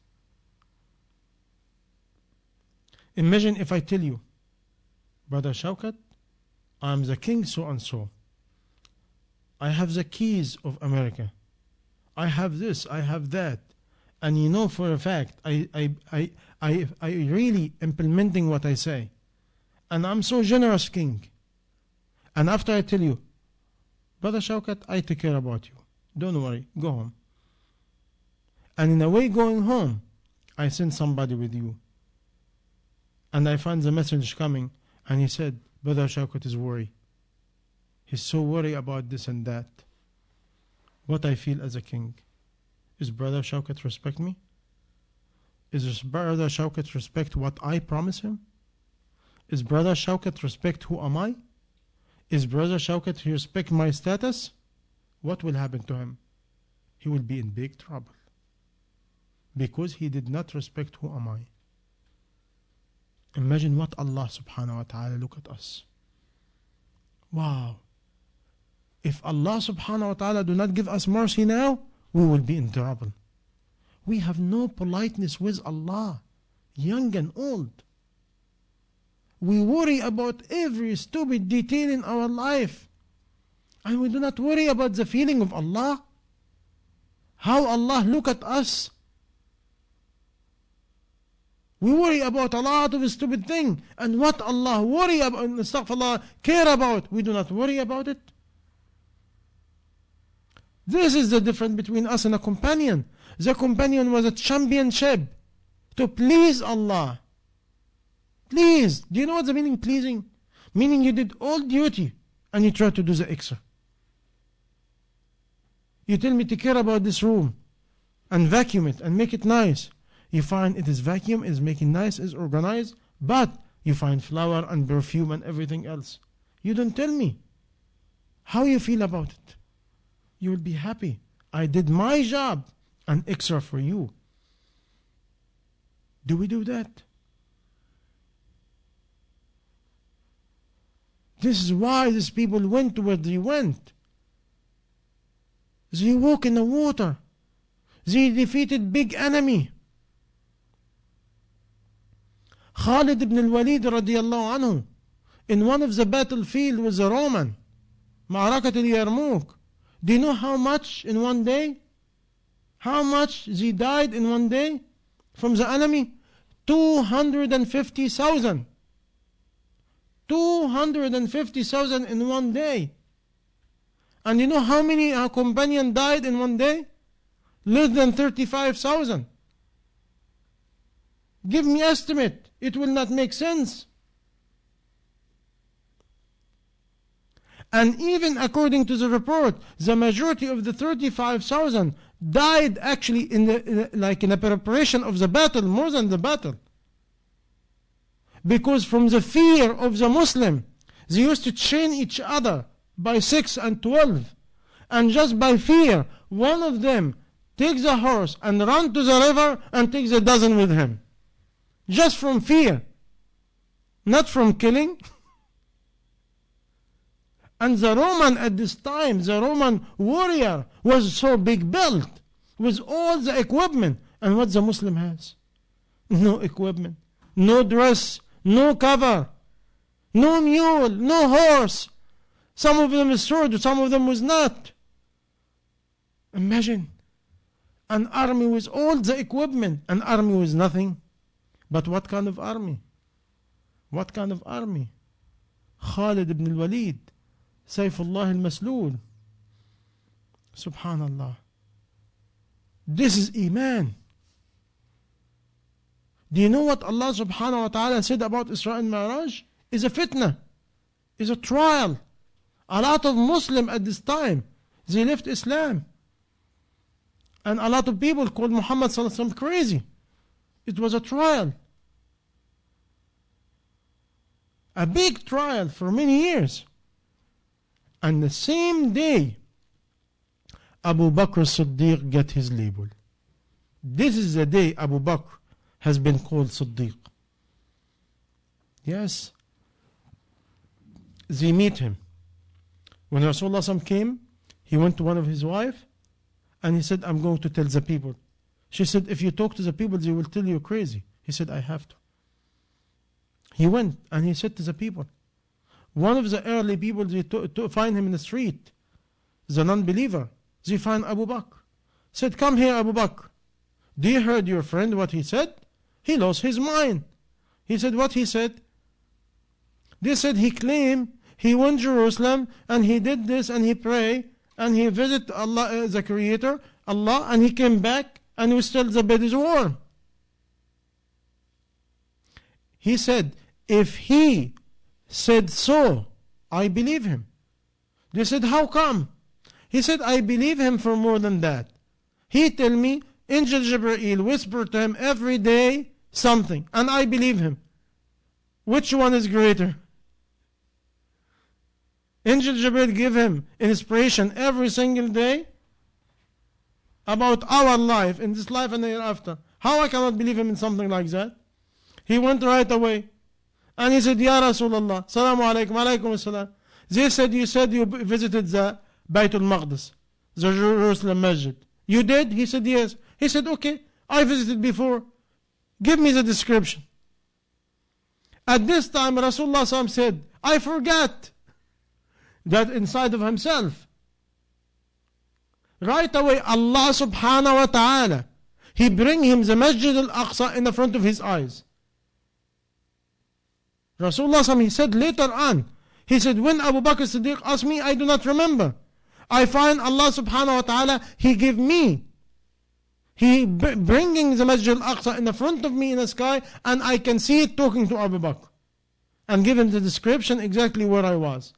Imagine if I tell you, Brother Shawkat, I'm the king so and so. I have the keys of America. I have this, I have that. And you know for a fact, I, I, I, I, I really implementing what I say. And I'm so generous king. And after I tell you, Brother Shawkat, I take care about you. Don't worry, go home. And in a way going home, I send somebody with you. And I find the message coming, and he said, Brother Shawkat is worried. He's so worried about this and that. What I feel as a king. Is Brother Shawkat respect me? Is Brother Shawkat respect what I promise him? Is Brother Shawkat respect who am I? Is Brother Shawkat respect my status? What will happen to him? He will be in big trouble. Because he did not respect who am I. Imagine what Allah subhanahu wa ta'ala look at us. Wow. If Allah subhanahu wa ta'ala do not give us mercy now, we will be in trouble. We have no politeness with Allah, young and old. We worry about every stupid detail in our life. And we do not worry about the feeling of Allah. How Allah look at us. We worry about a lot of stupid things. And what Allah worry about, astaghfirullah, care about, we do not worry about it. This is the difference between us and a companion. The companion was a championship to please Allah. Please. Do you know what the meaning pleasing? Meaning you did all duty and you try to do the extra. You tell me to care about this room and vacuum it and make it nice. You find it is vacuum, is making nice, is organized, but you find flour and perfume and everything else. You don't tell me how you feel about it. You will be happy. I did my job and extra for you. Do we do that? This is why these people went to where they went. They walk in the water. They defeated big enemy. Khalid ibn al-Walid radiyallahu anhu, in one of the battlefield with the Roman, Ma'arakat al-Yarmouk. Do you know how much in one day? How much they died in one day from the enemy? two hundred fifty thousand. two hundred fifty thousand in one day. And you know how many our companion died in one day? Less than thirty-five thousand. Give me estimate. It will not make sense. And even according to the report, the majority of the thirty-five thousand died actually in the, in the like in the preparation of the battle, more than the battle. Because from the fear of the Muslim, they used to chain each other by six and twelve. And just by fear, one of them takes a horse and run to the river and takes a dozen with him. Just from fear. Not from killing. And the Roman at this time, the Roman warrior was so big built with all the equipment. And what the Muslim has? No equipment, no dress, no cover, no mule, no horse. Some of them is sword, some of them was not. Imagine an army with all the equipment, an army with nothing. But what kind of army? What kind of army? Khalid ibn al-Walid, Sayfullah al-Maslul. Subhanallah. This is Iman. Do you know what Allah subhanahu wa ta'ala said about Isra and Mi'raj? Is a fitna, is a trial. A lot of Muslims at this time, they left Islam. And a lot of people called Muhammad sallallahu alaihi wasallam crazy. It was a trial. A big trial for many years. And the same day, Abu Bakr Siddiq get his label. This is the day Abu Bakr has been called Siddiq. Yes. They meet him. When Rasulullah came, he went to one of his wife and he said, I'm going to tell the people. She said, if you talk to the people, they will tell you crazy. He said, I have to. He went and he said to the people. One of the early people, they to, to find him in the street, the non-believer. They find Abu Bakr. Said, come here, Abu Bakr. Do you heard your friend what he said? He lost his mind. He said, what he said? They said he claimed he went to Jerusalem and he did this and he prayed and he visited Allah, uh, the Creator, Allah, and he came back and was still the bed is warm. He said, if he said so, I believe him. They said, how come? He said, I believe him for more than that. He tell me, Angel Jibreel whispered to him every day something, and I believe him. Which one is greater? Angel Jibreel give him inspiration every single day about our life, in this life and the hereafter. How I cannot believe him in something like that? He went right away. And he said, Ya Rasulullah, Salamu alaykum, alaykum as-salam. They said, you said you visited the Baytul Maqdis, the Jerusalem Masjid. You did? He said, yes. He said, okay, I visited before. Give me the description. At this time, Rasulullah said, I forgot that inside of himself. Right away, Allah subhanahu wa ta'ala, He bring him the Masjid al-Aqsa in the front of his eyes. Rasulullah, he said later on, he said, when Abu Bakr Siddiq asked me, I do not remember. I find Allah subhanahu wa ta'ala, He give me. He bringing the Masjid al-Aqsa in the front of me in the sky, and I can see it talking to Abu Bakr. And give him the description exactly where I was.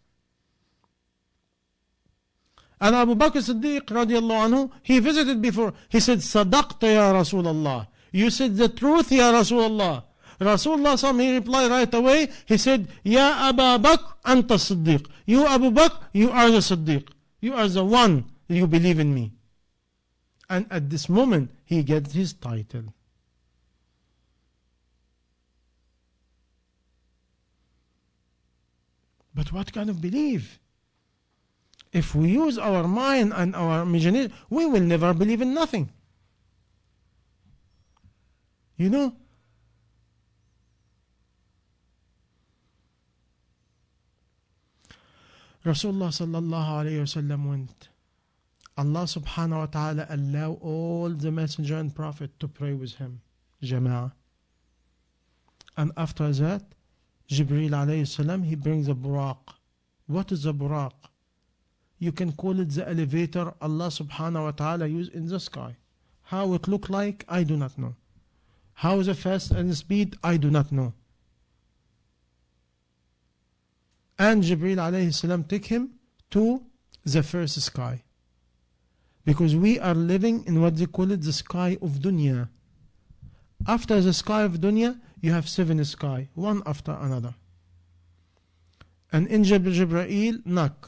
And Abu Bakr Siddiq radiallahu anhu, he visited before. He said, Sadaqta ya Rasulullah. You said the truth ya Rasulullah. Rasulullah, he replied right away. He said, Ya Abu Bakr, anta Siddiq. You Abu Bakr, you are the Siddiq. You are the one, you believe in me. And at this moment, he gets his title. But what kind of belief? If we use our mind and our imagination, we will never believe in nothing. You know? Rasulullah sallallahu alayhi wa sallam went. Allah subhanahu wa ta'ala allow all the messenger and prophet to pray with him. Jama'ah. And after that, Jibreel alayhi salam, he brings a buraq. What is a buraq? You can call it the elevator Allah subhanahu wa ta'ala use in the sky. How it look like, I do not know. How the fast and the speed, I do not know. And Jibreel alayhi salam take him to the first sky. Because we are living in what they call it the sky of dunya. After the sky of dunya, you have seven sky, one after another. And Angel Jibreel knock.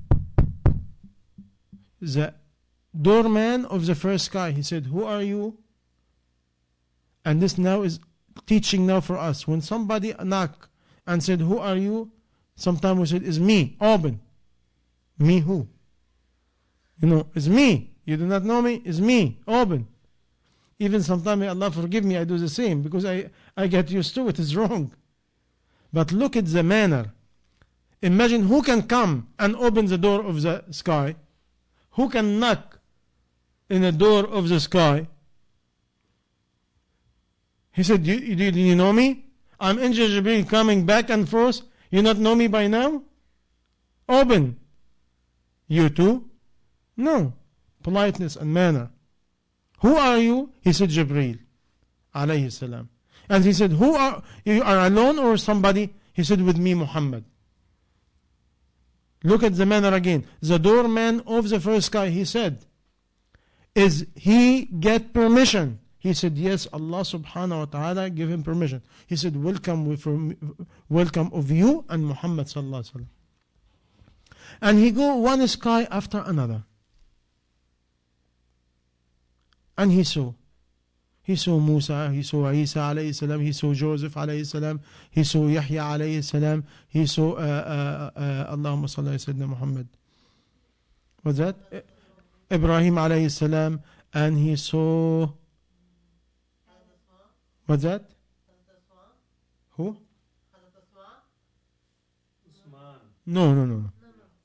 The doorman of the first sky, he said, who are you? And this now is teaching now for us. When somebody knock and said, who are you? Sometimes we said, it's me, open. Me who? You know, it's me. You do not know me? It's me, open. Even sometimes, may Allah forgive me, I do the same because I, I get used to it. It's wrong. But look at the manner. Imagine who can come and open the door of the sky. Who can knock in the door of the sky? He said, do you, do you know me? I'm Angel Jibreel coming back and forth. You not know me by now? Open. You too? No. Politeness and manner. Who are you? He said, Jibreel alayhi salam. And he said, who are you? Are alone or somebody? He said, with me, Muhammad. Look at the manner again. The doorman of the first sky, he said, is he get permission? He said, yes, Allah subhanahu wa ta'ala give him permission. He said, welcome with, welcome of you and Muhammad sallallahu alaihi wasallam. And he go one sky after another. And he saw. He saw Musa, he saw Isa alayhi salam, he saw Joseph alayhi salam, he saw Yahya alayhi salam, he saw uh, uh, uh, Allahumma salli ala Sayyidina Muhammad. What's that? Ibrahim alayhi salam, and he saw. What's that? Who? No, no, no.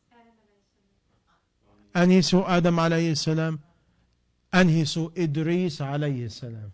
And he saw Adam alayhi salam. And he saw Idris alayhi salam.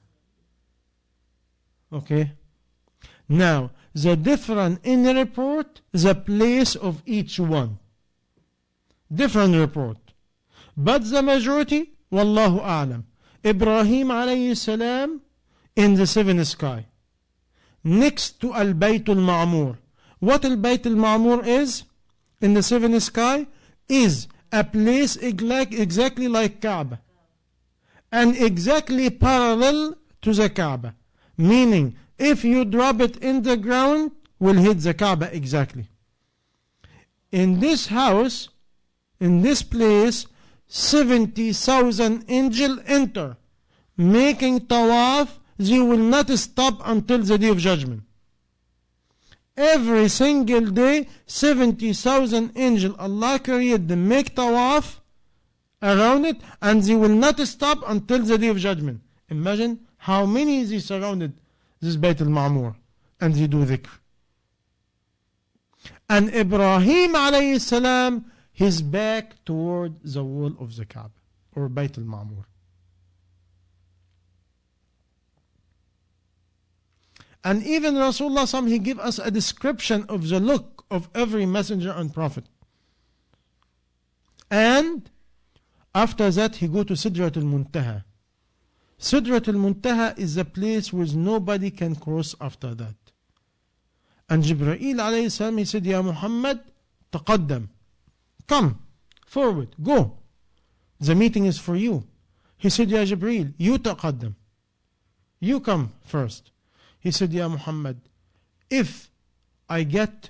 Okay. Now, the different in the report, the place of each one. Different report. But the majority, Wallahu a'lam. Ibrahim alayhi salam in the seventh sky. Next to Al-Bayt al-Ma'mur. What Al-Bayt al-Ma'mur is in the seventh sky is a place exactly like Kaaba. And exactly parallel to the Kaaba. Meaning, if you drop it in the ground, will hit the Kaaba exactly. In this house, in this place, seventy thousand angels enter, making tawaf. They will not stop until the day of judgment. Every single day, seventy thousand angels, Allah created them, make tawaf around it, and they will not stop until the day of judgment. Imagine how many they surrounded this Bayt al-Ma'mur, and they do dhikr. And Ibrahim alayhi salam, his back toward the wall of the Kaaba, or Bayt al-Ma'mur. And even Rasulullah, he give us a description of the look of every messenger and prophet. And after that, he go to Sidrat al-Muntaha. Sidrat al-Muntaha is a place where nobody can cross after that. And Jibreel alayhi salam, he said, Ya Muhammad, taqaddam. Come, forward, go. The meeting is for you. He said, Ya Jibreel, you taqaddam. You come first. He said, Ya Muhammad, if I get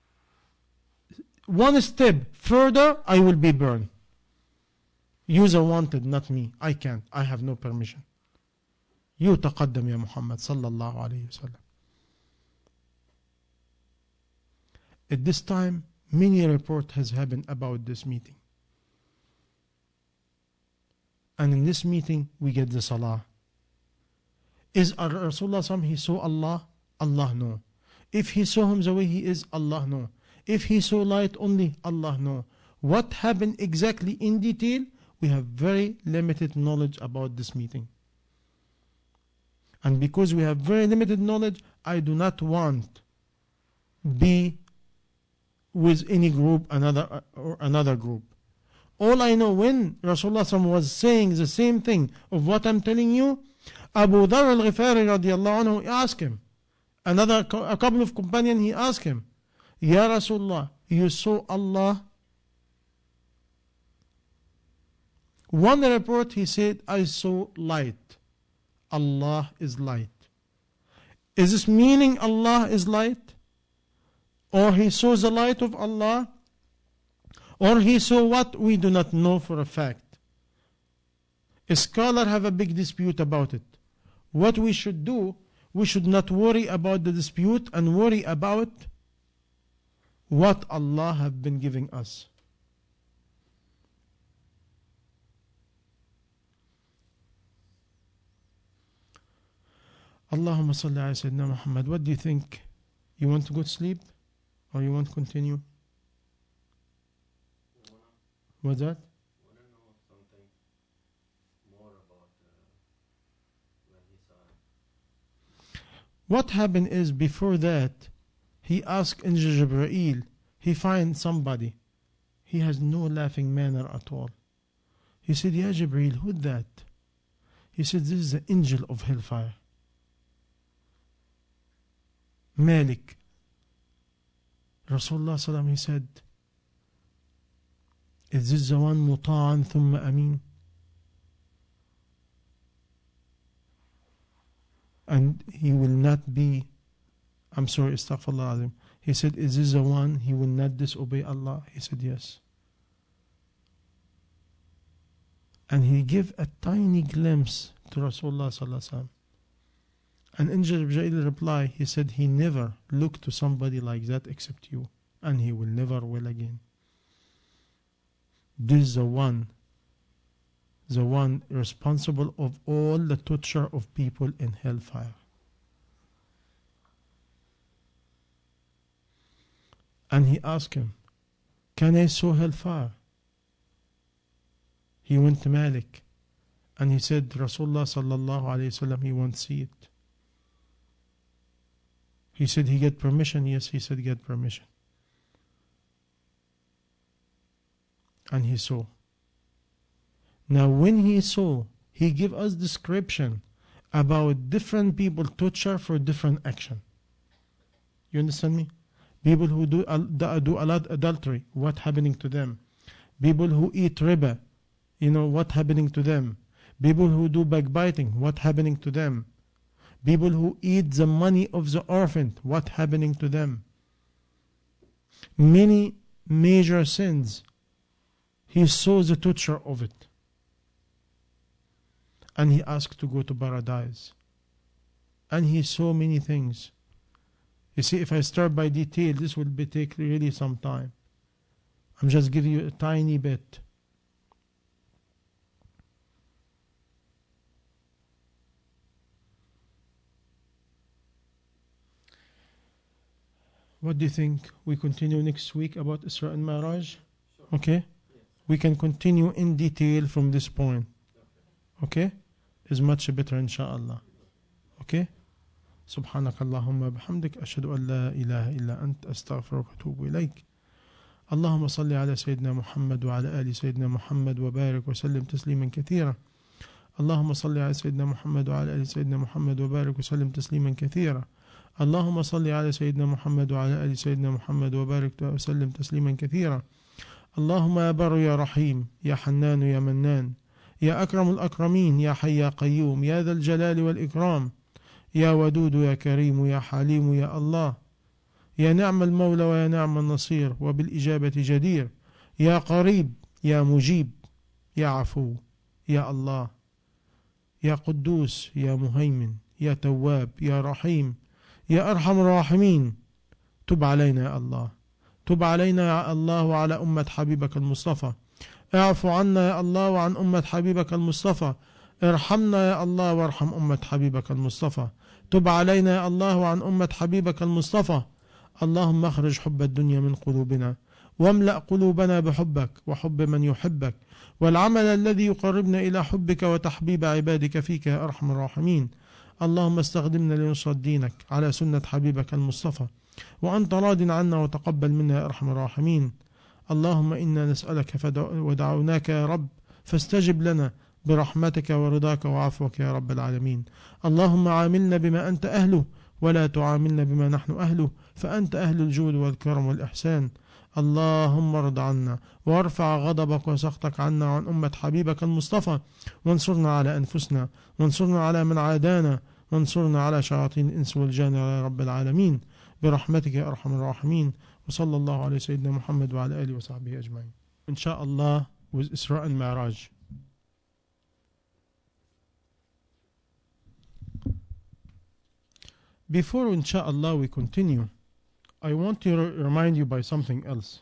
one step further, I will be burned. You are wanted, not me. I can't. I have no permission. You taqaddam, Ya Muhammad sallallahu alayhi wa sallam. At this time, many report has happened about this meeting. And in this meeting, we get the salah. Is Rasulullah, he saw Allah? Allah no. If he saw him the way he is, Allah no. If he saw light only, Allah no. What happened exactly in detail? We have very limited knowledge about this meeting. And because we have very limited knowledge, I do not want be with any group another or another group. All I know, when Rasulullah was saying the same thing of what I'm telling you, Abu Dharr al-Ghifari radiallahu anhu asked him, another a couple of companions, he asked him, Ya Rasulullah, you saw Allah? One report he said, I saw light. Allah is light. Is this meaning Allah is light? Or he saw the light of Allah? Or he saw what? We do not know for a fact. A scholar have a big dispute about it. What we should do, we should not worry about the dispute and worry about what Allah have been giving us. Allahumma salli ala Sayyidina Muhammad. What do you think You want to go to sleep? Or you want to continue? What's that? What happened is, before that, he asked Angel Jibreel, he finds somebody. He has no laughing manner at all. He said, Ya Jibreel, who's that? He said, this is the angel of hellfire. Malik. Rasulullah sallam, he said, is this the one muta'an thumma amin? And he will not be, I'm sorry, astaghfirullah azim. He said, is this the one, he will not disobey Allah? He said, yes. And he gave a tiny glimpse to Rasulullah sallallahu alaihi wasallam. And Angel Jibreel replied, he said, he never looked to somebody like that except you, and he will never will again. This is the one, the one responsible of all the torture of people in hellfire. And he asked him, can I saw hellfire? He went to Malik, and he said, Rasulullah sallallahu alayhi wasallam, he won't see it. He said, he get permission? Yes, he said, get permission. And he saw. Now when he saw, he gave us description about different people torture for different action. You understand me? People who do, do a lot adultery, what happening to them? People who eat riba, you know, what happening to them? People who do backbiting, what happening to them? People who eat the money of the orphan, what happening to them? Many major sins. He saw the torture of it. And he asked to go to paradise. And he saw many things. You see, if I start by detail, this will be take really some time. I'm just giving you a tiny bit. What do you think? We continue next week about Isra and Mi'raj? Sure. Okay? Yes. We can continue in detail from this point. Okay? Is much better, inshallah. Okay? سبحانك اللهم بحمدك أشهد أن لا إله إلا أنت أستغفرك وأتوب إليك. اللهم صل على سيدنا محمد وعلى آل سيدنا محمد وبارك وسلم تسليما كثيرا. اللهم صل على سيدنا محمد وعلى آل سيدنا محمد وبارك وسلم تسليما كثيرا. اللهم صل على سيدنا محمد وعلى آل سيدنا محمد وبارك وسلم تسليما كثيرا. اللهم يا بر يا رحيم يا حنان يا منان يا أكرم الأكرمين يا حي يا قيوم يا ذا الجلال والإكرام يا ودود يا كريم يا حليم يا الله يا نعم المولى ويا نعم النصير وبالإجابة جدير يا قريب يا مجيب يا عفو يا الله يا قدوس يا مهيمن يا تواب يا رحيم يا أرحم الراحمين. تب علينا يا الله، تب علينا يا الله وعلى أمة حبيبك المصطفى. اعفو عنا يا الله وعن أمة حبيبك المصطفى. ارحمنا يا الله وارحم أمة حبيبك المصطفى. تب علينا يا الله وعن أمة حبيبك المصطفى. اللهم اخرج حب الدنيا من قلوبنا واملأ قلوبنا بحبك وحب من يحبك والعمل الذي يقربنا إلى حبك وتحبيب عبادك فيك يا أرحم الراحمين. اللهم استخدمنا لنصرة دينك على سنة حبيبك المصطفى وأنت راض عنا وتقبل منا يا أرحم الراحمين. اللهم إنا نسألك ودعوناك يا رب فاستجب لنا برحمتك ورضاك وعفوك يا رب العالمين. اللهم عاملنا بما أنت أهله ولا تعاملنا بما نحن أهله فأنت أهل الجود والكرم والإحسان. اللهم ارض عنا وارفع غضبك وسخطك عنا وعن أمة حبيبك المصطفى وانصرنا على أنفسنا وانصرنا على من عادانا وانصرنا على شياطين الإنس والجان يا رب العالمين برحمتك يا أرحم الراحمين. وصلى الله على سيدنا محمد وعلى آله وصحبه أجمعين. Inshallah, with Isra and Mi'raj. Before inshallah we continue, I want to remind you by something else.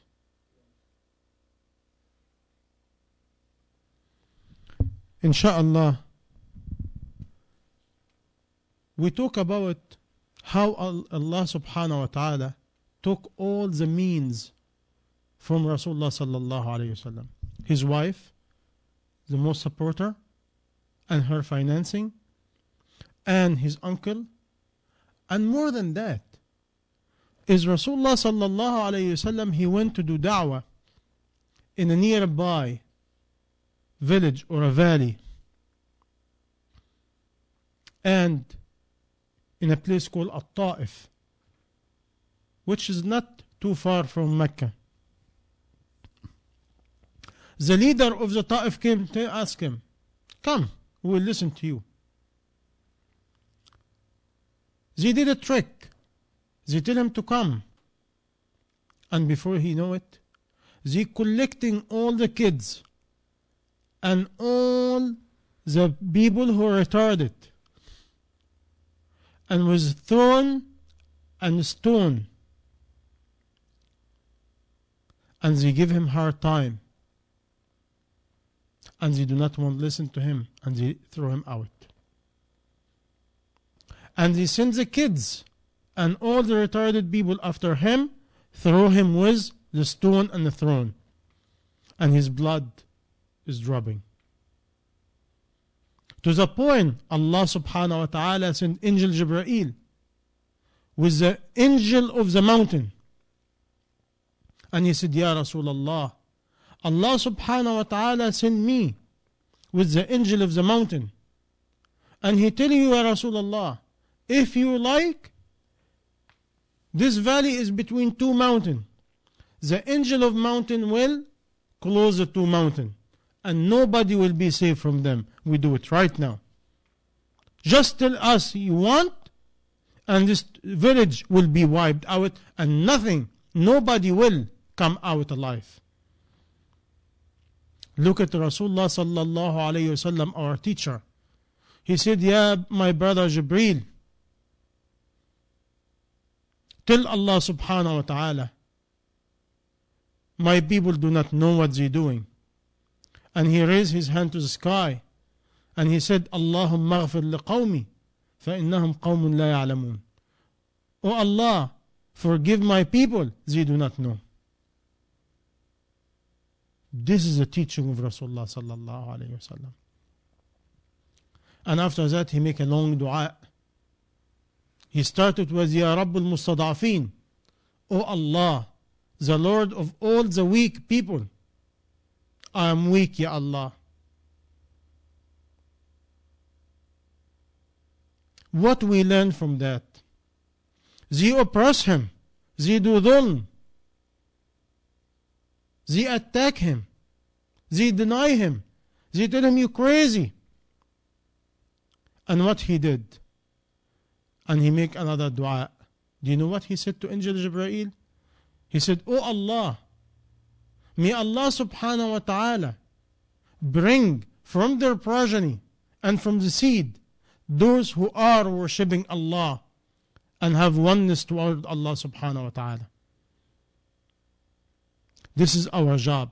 Inshallah, we talk about how Allah subhanahu wa ta'ala took all the means from Rasulullah sallallahu alayhi wasallam. His wife, the most supporter, and her financing, and his uncle, and more than that, is Rasulullah sallallahu alayhi wasallam, he went to do da'wah in a nearby village or a valley, and in a place called At-Ta'if, which is not too far from Mecca. The leader of the Ta'if came to ask him, come, we will listen to you. They did a trick. They tell him to come. And before he know it, they collecting all the kids and all the people who are retarded, and was thrown and stoned. And they give him hard time. And they do not want to listen to him, and they throw him out. And they send the kids and all the retarded people after him, throw him with the stone and the throne, and his blood is dropping. To the point Allah subhanahu wa ta'ala sent angel Jibreel with the angel of the mountain, and he said, Ya Rasulullah, Allah subhanahu wa ta'ala sent me with the angel of the mountain, and he tell you, Ya Rasulullah, if you like, this valley is between two mountains. The angel of mountain will close the two mountains, and nobody will be safe from them. We do it right now. Just tell us you want, and this village will be wiped out, and nothing, nobody will come out alive. Look at Rasulullah sallallahu alayhi wasallam, our teacher. He said, Ya my brother Jibreel, tell Allah subhanahu wa ta'ala, my people do not know what they're doing. And he raised his hand to the sky, and he said, Allahumma ghafir liqawmi, فَإِنَّهُمْ قَوْمٌ لَا يَعْلَمُونَ. O Allah, forgive my people, they do not know. This is the teaching of Rasulullah sallallahu alayhi wa sallam. And after that, he make a long dua. He started with, Ya Rabbul Mustada'afin, O Allah, the Lord of all the weak people. I am weak, Ya Allah. What we learn from that? They oppress him. They do dhulm. They attack him. They deny him. They tell him, you crazy. And what he did? And he make another dua. Do you know what he said to Angel Jibreel? He said, Oh Allah, may Allah subhanahu wa ta'ala bring from their progeny and from the seed those who are worshipping Allah and have oneness toward Allah subhanahu wa ta'ala. This is our job.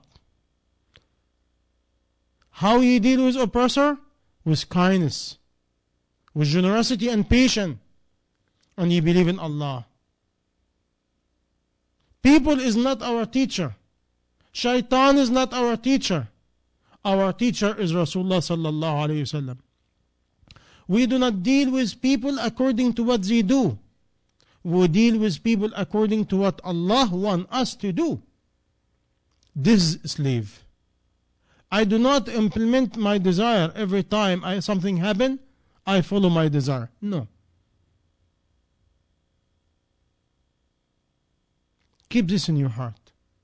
How you deal with oppressor? With kindness, with generosity and patience, and you believe in Allah. People is not our teacher. Shaitan is not our teacher. Our teacher is Rasulullah sallallahu alayhi wasallam. We do not deal with people according to what they do. We deal with people according to what Allah wants us to do. This is slave. I do not implement my desire every time I, something happen, I follow my desire. No. Keep this in your heart.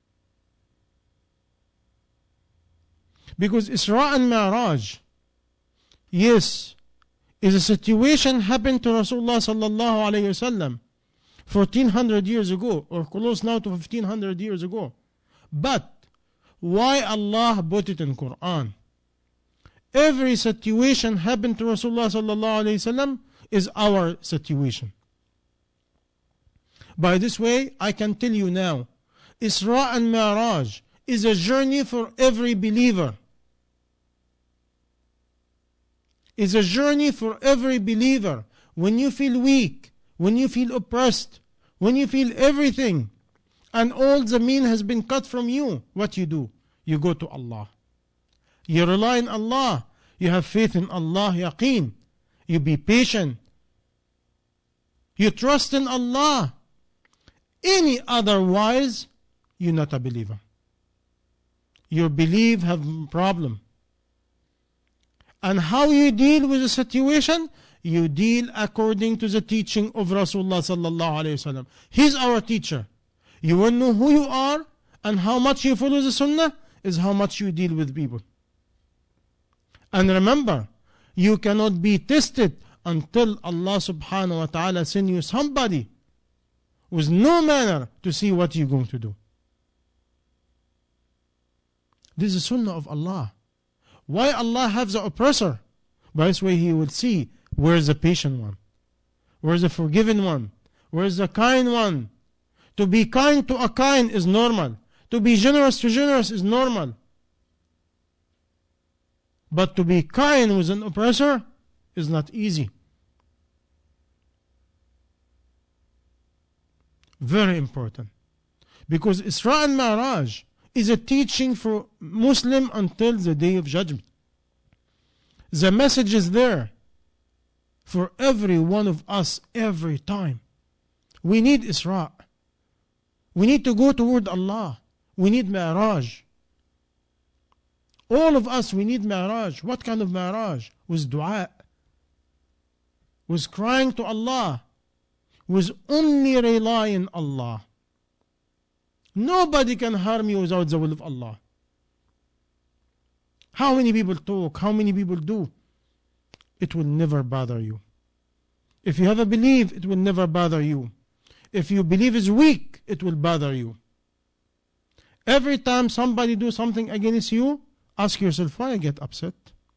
Because Isra and Mi'raj, yes, is a situation happened to Rasulullah sallallahu alayhi wasallam fourteen hundred years ago, or close now to fifteen hundred years ago. But why Allah put it in Quran? Every situation happened to Rasulullah sallallahu alayhi wasallam is our situation. By this way, I can tell you now, Isra and Mi'raj is a journey for every believer. It's a journey for every believer. When you feel weak, when you feel oppressed, when you feel everything, and all the mean has been cut from you, what you do? You go to Allah. You rely on Allah. You have faith in Allah, yaqeen. You be patient. You trust in Allah. Any otherwise, you're not a believer. Your belief have problem. And how you deal with the situation? You deal according to the teaching of Rasulullah sallallahu alayhi wasallam. He's our teacher. You will know who you are and how much you follow the sunnah is how much you deal with people. And remember, you cannot be tested until Allah subhanahu wa ta'ala send you somebody with no manner to see what you're going to do. This is the sunnah of Allah. Why Allah have the oppressor? By this way He will see where is the patient one, where is the forgiven one, where is the kind one. To be kind to a kind is normal. To be generous to generous is normal. But to be kind with an oppressor is not easy. Very important. Because Isra and Mi'raj is a teaching for Muslim until the day of judgment. The message is there for every one of us every time. We need Isra. We need to go toward Allah. We need Mi'raj. All of us, we need Mi'raj. What kind of Mi'raj? With dua. With crying to Allah. With only relying on Allah. Nobody can harm you without the will of Allah. How many people talk? How many people do? It will never bother you. If you have a belief, it will never bother you. If your belief is weak, it will bother you. Every time somebody do something against you, ask yourself, why I get upset?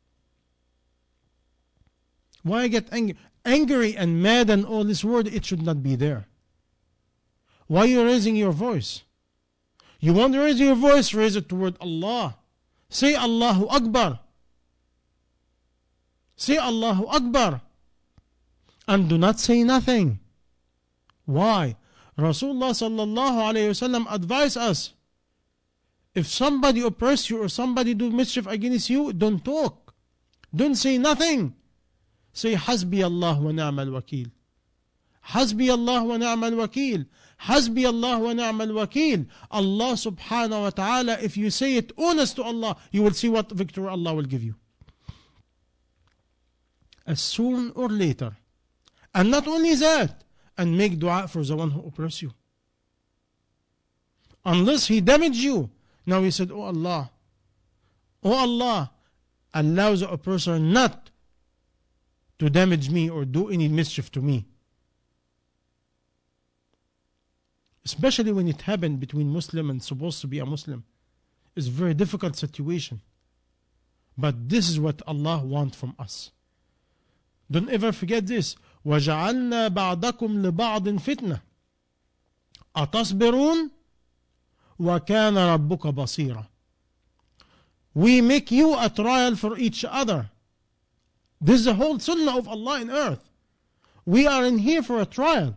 Why I get angry? Angry and mad and all this word, it should not be there. Why are you raising your voice? You want to raise your voice, raise it toward Allah. Say Allahu Akbar. Say Allahu Akbar. And do not say nothing. Why? Rasulullah sallallahu alayhi wasallam advised us, if somebody oppress you or somebody do mischief against you, don't talk. Don't say nothing. Say Hasbi Allah wa ni'mal wakil. Hasbi Allah wa ni'mal wakil. Hasbi Allah wa ni'mal wakil. Allah subhanahu wa ta'ala, if you say it honest to Allah, you will see what victory Allah will give you. As soon or later. And not only that, and make dua for the one who oppress you. Unless he damage you. Now he said, Oh Allah, Oh Allah, allow the oppressor not to damage me or do any mischief to me. Especially when it happened between Muslim and supposed to be a Muslim. It's a very difficult situation. But this is what Allah wants from us. Don't ever forget this. وَجَعَلْنَا بَعْضَكُمْ لِبَعْضٍ فِتْنَةً أَتَصْبِرُونَ وَكَانَ رَبُّكَ بَصِيرًا. We make you a trial for each other. This is the whole sunnah of Allah in earth. We are in here for a trial.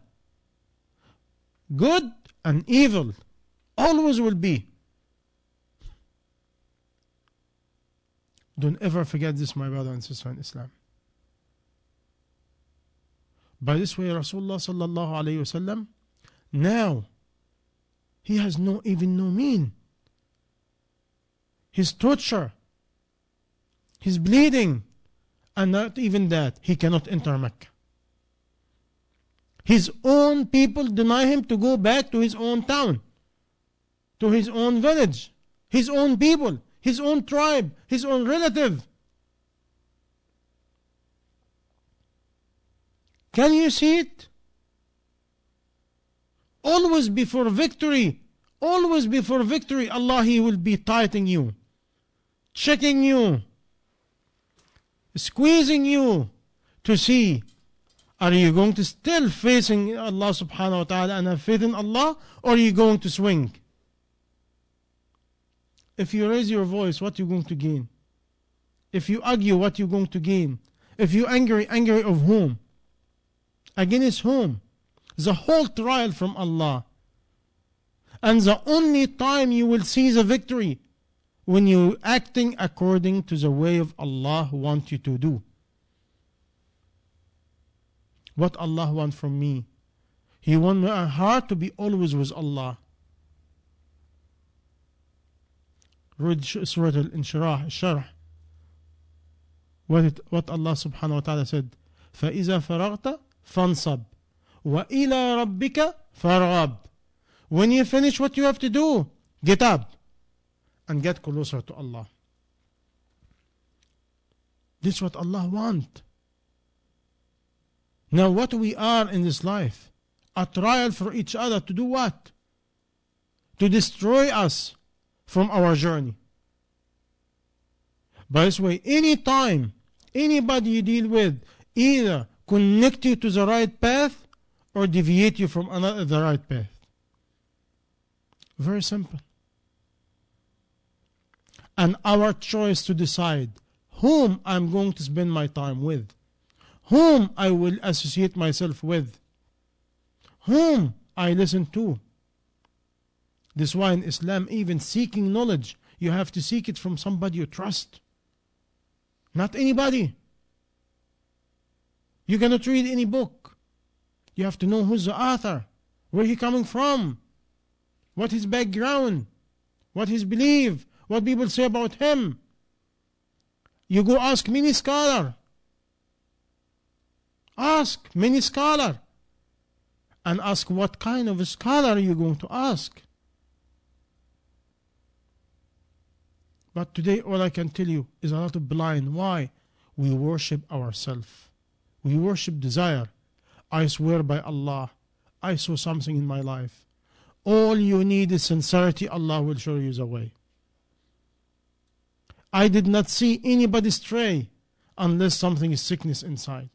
Good and evil always will be. Don't ever forget this, my brother and sister in Islam. By this way, Rasulullah sallallahu alayhi wasallam, now he has no even no mean. He's torture. He's bleeding. And not even that, he cannot enter Mecca. His own people deny him to go back to his own town, to his own village, his own people, his own tribe, his own relative. Can you see it? Always before victory, always before victory, Allah, He will be tightening you, checking you, squeezing you to see, are you going to still facing Allah subhanahu wa ta'ala and have faith in Allah, or are you going to swing? If you raise your voice, what are you going to gain? If you argue, what are you going to gain? If you angry, angry of whom? Against whom? the whole trial from Allah. And the only time you will see the victory when you're acting according to the way of Allah wants you to do. What Allah wants from me? He wants my heart to be always with Allah. Read Surah Al-Inshirah, Al-Sharh. What, it, what Allah subhanahu wa ta'ala said. فَإِذَا فَرَغْتَ فَانْصَبْ وَإِلَىٰ رَبِّكَ فَارْغَبْ. When you finish what you have to do, get up and get closer to Allah. This is what Allah wants. Now what we are in this life, a trial for each other to do what? To destroy us from our journey. By this way, any time anybody you deal with either connect you to the right path or deviate you from another, the right path. Very simple. And our choice to decide whom I'm going to spend my time with, whom I will associate myself with, whom I listen to. This is why in Islam, even seeking knowledge, you have to seek it from somebody you trust. Not anybody. You cannot read any book. You have to know who's the author, where he coming from, what his background, what his belief, what people say about him. You go ask many scholar. Ask many scholar. And ask what kind of a scholar are you going to ask. But today all I can tell you is a lot of blind. Why? We worship ourselves. We worship desire. I swear by Allah, I saw something in my life. All you need is sincerity. Allah will show you the way. I did not see anybody stray unless something is sickness inside.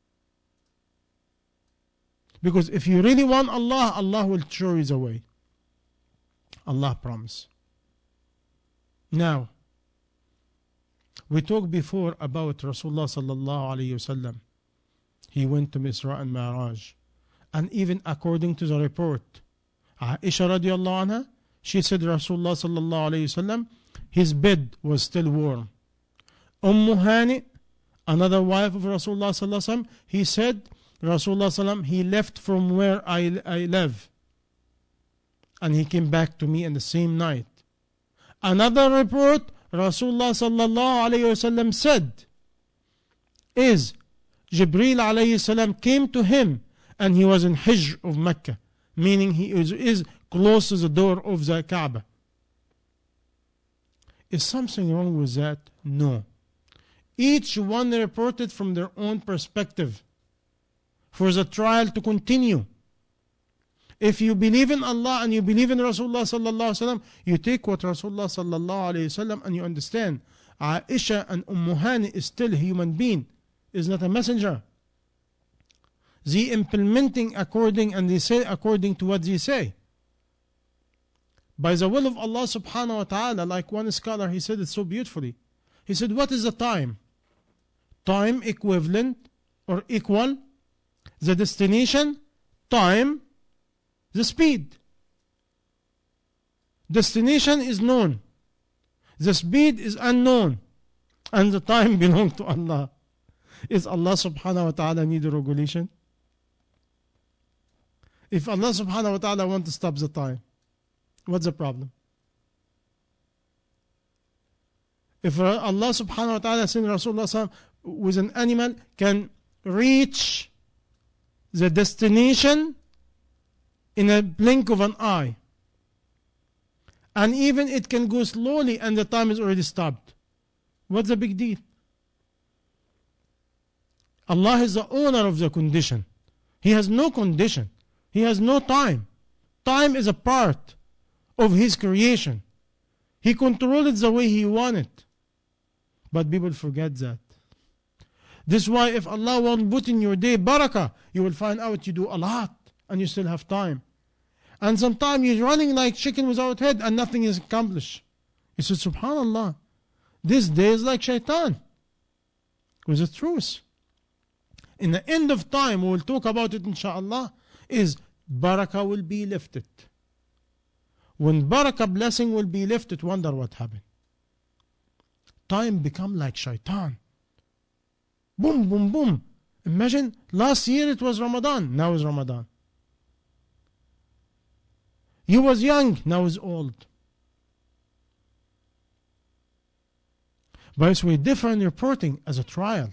Because if you really want Allah, Allah will show you the way. Allah promise. Now, we talked before about Rasulullah sallallahu alayhi wasallam. He went to Isra and Mi'raj. And even according to the report, Aisha radiallahu anha, she said Rasulullah sallallahu alayhi wasallam, his bed was still warm. Umm Hani, another wife of Rasulullah sallallahu alayhi wasallam, he said, Rasulullah sallallahu alayhi wasallam, he left from where I, I live. And he came back to me in the same night. Another report, Rasulullah sallallahu alayhi wasallam said, is Jibreel alayhi salam came to him and he was in Hijr of Mecca, meaning he is, is close to the door of the Kaaba. Is something wrong with that? No. Each one reported from their own perspective for the trial to continue. If you believe in Allah and you believe in Rasulullah sallallahu alaihi wasallam, you take what Rasulullah sallallahu alaihi wasallam and you understand. Aisha and Umm Hani is still a human being, is not a messenger. They implementing according and they say according to what they say. By the will of Allah subhanahu wa ta'ala, like one scholar, he said it so beautifully. He said, what is the time? Time equivalent or equal. The destination, time, the speed. Destination is known. The speed is unknown. And the time belongs to Allah. Is Allah subhanahu wa ta'ala need a regulation? If Allah subhanahu wa ta'ala want to stop the time, what's the problem? If Allah subhanahu wa ta'ala send Rasulullah with an animal can reach the destination in a blink of an eye, and even it can go slowly and the time is already stopped, what's the big deal? Allah is the owner of the condition. He has no condition. He has no time. Time is a part of His creation. He controls it the way He wants it. But people forget that. This is why if Allah won't put in your day barakah, you will find out you do a lot and you still have time. And sometimes you're running like chicken without head and nothing is accomplished. You said, subhanallah, this day is like shaitan. It was the truth. In the end of time, we will talk about it inshaAllah. is barakah will be lifted. When barakah blessing will be lifted, wonder what happened. Time become like shaitan. Boom, boom, boom. Imagine last year it was Ramadan, now is Ramadan. You was young, now is old. By this way, different reporting as a trial.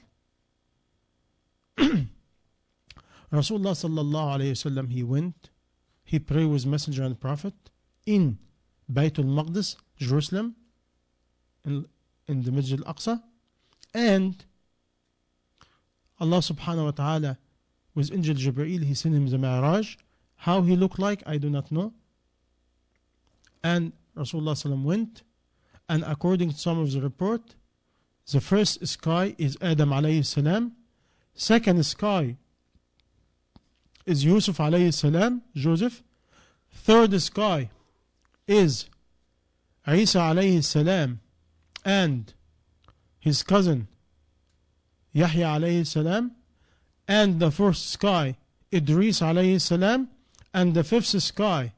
Rasulullah sallallahu alayhi wasallam, he went, he prayed with Messenger and Prophet in Baytul Maqdis, Jerusalem, in, in the Masjid al-Aqsa, and Allah subhanahu wa ta'ala with Angel Jibreel, he sent him the Mi'raj. How he looked like, I do not know. And Rasulullah sallam went, and according to some of the report, the first sky is Adam alayhi salam, second sky is Yusuf alayhi salam, Joseph, third sky is Isa alayhi salam and his cousin Yahya alayhi salam, and the fourth sky Idris alayhi salam, and the fifth sky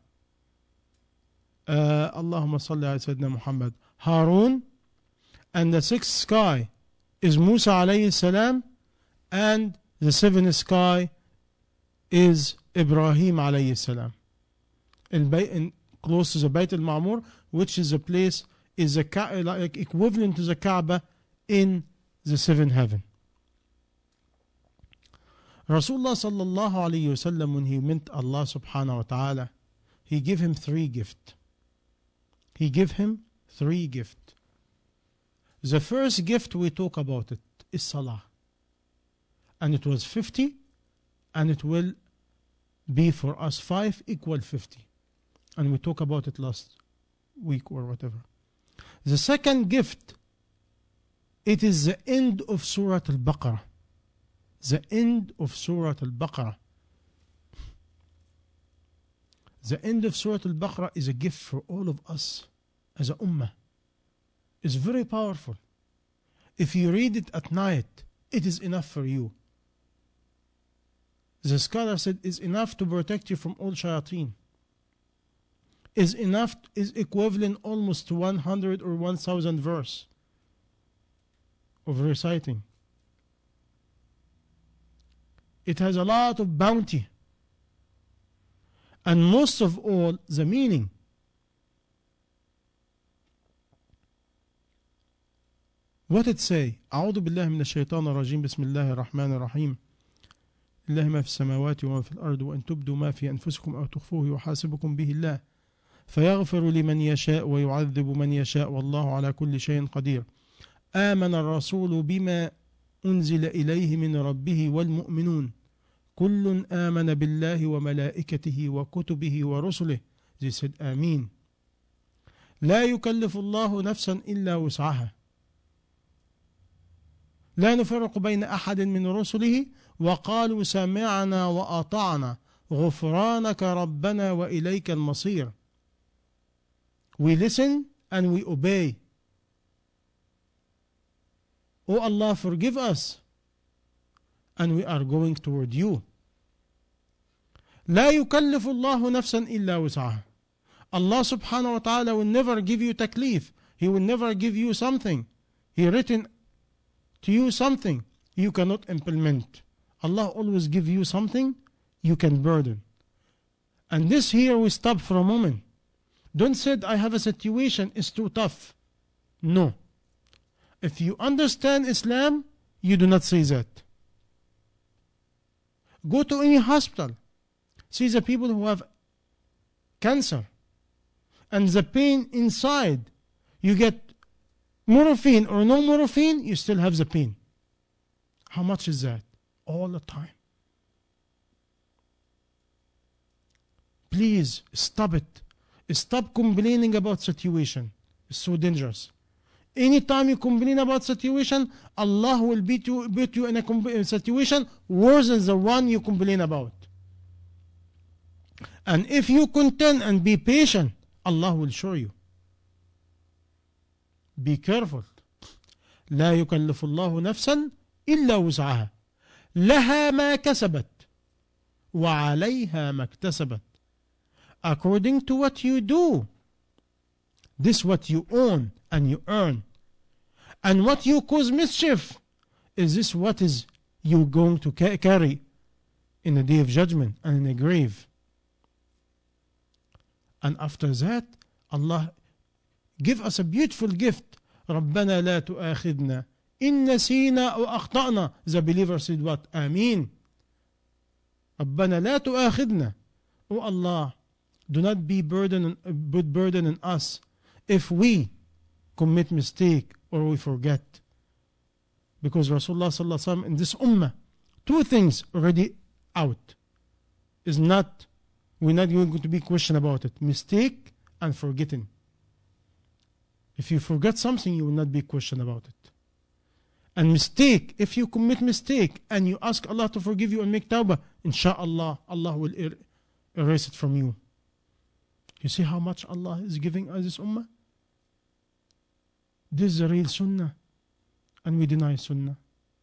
uh, Allahumma salli ala Sayyidina Muhammad, Harun, and the sixth sky is Musa alayhi salam, and the seventh sky is Ibrahim alayhi salam. In, in close to the Bayt al-Ma'mur, which is a place, is a like equivalent to the Kaaba in the seventh heaven. Rasulullah sallallahu alayhi wasallam, when he met Allah subhanahu wa ta'ala, he gave him three gifts. He gave him three gifts. The first gift we talk about it is Salah. And it was fifty, and it will be for us five equal fifty. And we talk about it last week or whatever. The second gift, it is the end of Surah Al-Baqarah. The end of Surah Al-Baqarah. The end of Surah Al-Baqarah is a gift for all of us as a ummah. It's very powerful. If you read it at night, it is enough for you. The scholar said is enough to protect you from all shayateen. Is enough, is equivalent almost to one hundred or one thousand verse of reciting. It has a lot of bounty. And most of all, the meaning. What it say? أعوذ بالله من الشيطان الرجيم بسم الله الرحمن الرحيم لله ما في السماوات وما في الأرض وأن تبدوا ما في أنفسكم أو تخفوه يحاسبكم به الله فيغفر لمن يشاء ويعذب من يشاء والله على كل شيء قدير آمن الرسول بما أنزل إليه من ربه والمؤمنون كل آمن بالله وملائكته وكتبه ورسله. They said آمين. لا يكلف الله نفسا إلا وسعها لا نفرق بين أحد من رسله وقالوا سمعنا وأطعنا غفرانك ربنا وإليك المصير. We listen and we obey. Oh Allah, forgive us, and we are going toward you. لا يكلف الله نفسا إلا وسعها. Allah subhanahu wa ta'ala will never give you taklif. He will never give you something. He written to you something you cannot implement. Allah always give you something you can burden. And this here we stop for a moment. Don't say I have a situation, it's too tough. No. If you understand Islam, you do not say that. Go to any hospital. See the people who have cancer and the pain inside. You get morphine or no morphine, you still have the pain. How much is that? All the time. Please stop it. Stop complaining about situation. It's so dangerous. Anytime you complain about situation, Allah will beat you, beat you in a situation worse than the one you complain about. And if you contend and be patient, Allah will show you. Be careful. لا يكلف الله نفسا إلا وسعها لها ما كسبت وعليها ما اكتسبت. According to what you do. This what you own and you earn. And what you cause mischief, is this what is you going to ca- carry in the day of judgment and in the grave. And after that, Allah give us a beautiful gift. ربنا لا تؤاخذنا إن نسينا أو أخطأنا. The believer said what? Ameen. ربنا لا تؤاخذنا. Oh Allah, do not be burden, put burden on us if we commit mistake or we forget. Because Rasulullah sallallahu alaihi wasallam in this ummah, two things already out. Is not, we're not going to be questioned about it. Mistake and forgetting. If you forget something, you will not be questioned about it. And mistake, if you commit mistake and you ask Allah to forgive you and make tawbah, inshallah, Allah will er- erase it from you. You see how much Allah is giving us this ummah? This is the real sunnah. And we deny sunnah.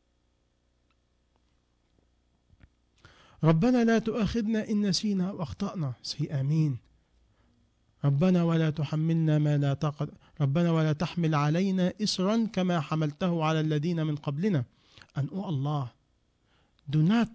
ربنا لا تؤاخذنا إن نسينا وأخطأنا. Say آمين. ربنا ولا تحملنا ما لا طاقة ربنا ولا تحمل علينا إصرا كما حملته على الذين من قبلنا. And oh Allah, do not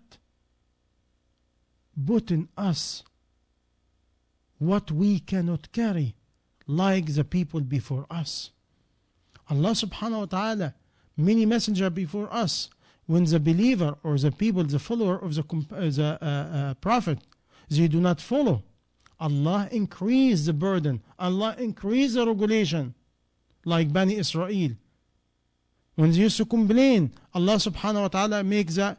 put in us what we cannot carry like the people before us. Allah subhanahu wa ta'ala, many messengers before us, when the believer or the people, the follower of the, uh, the uh, uh, prophet, they do not follow, Allah increase the burden. Allah increase the regulation. Like Bani Israel. When they used to complain, Allah subhanahu wa ta'ala makes the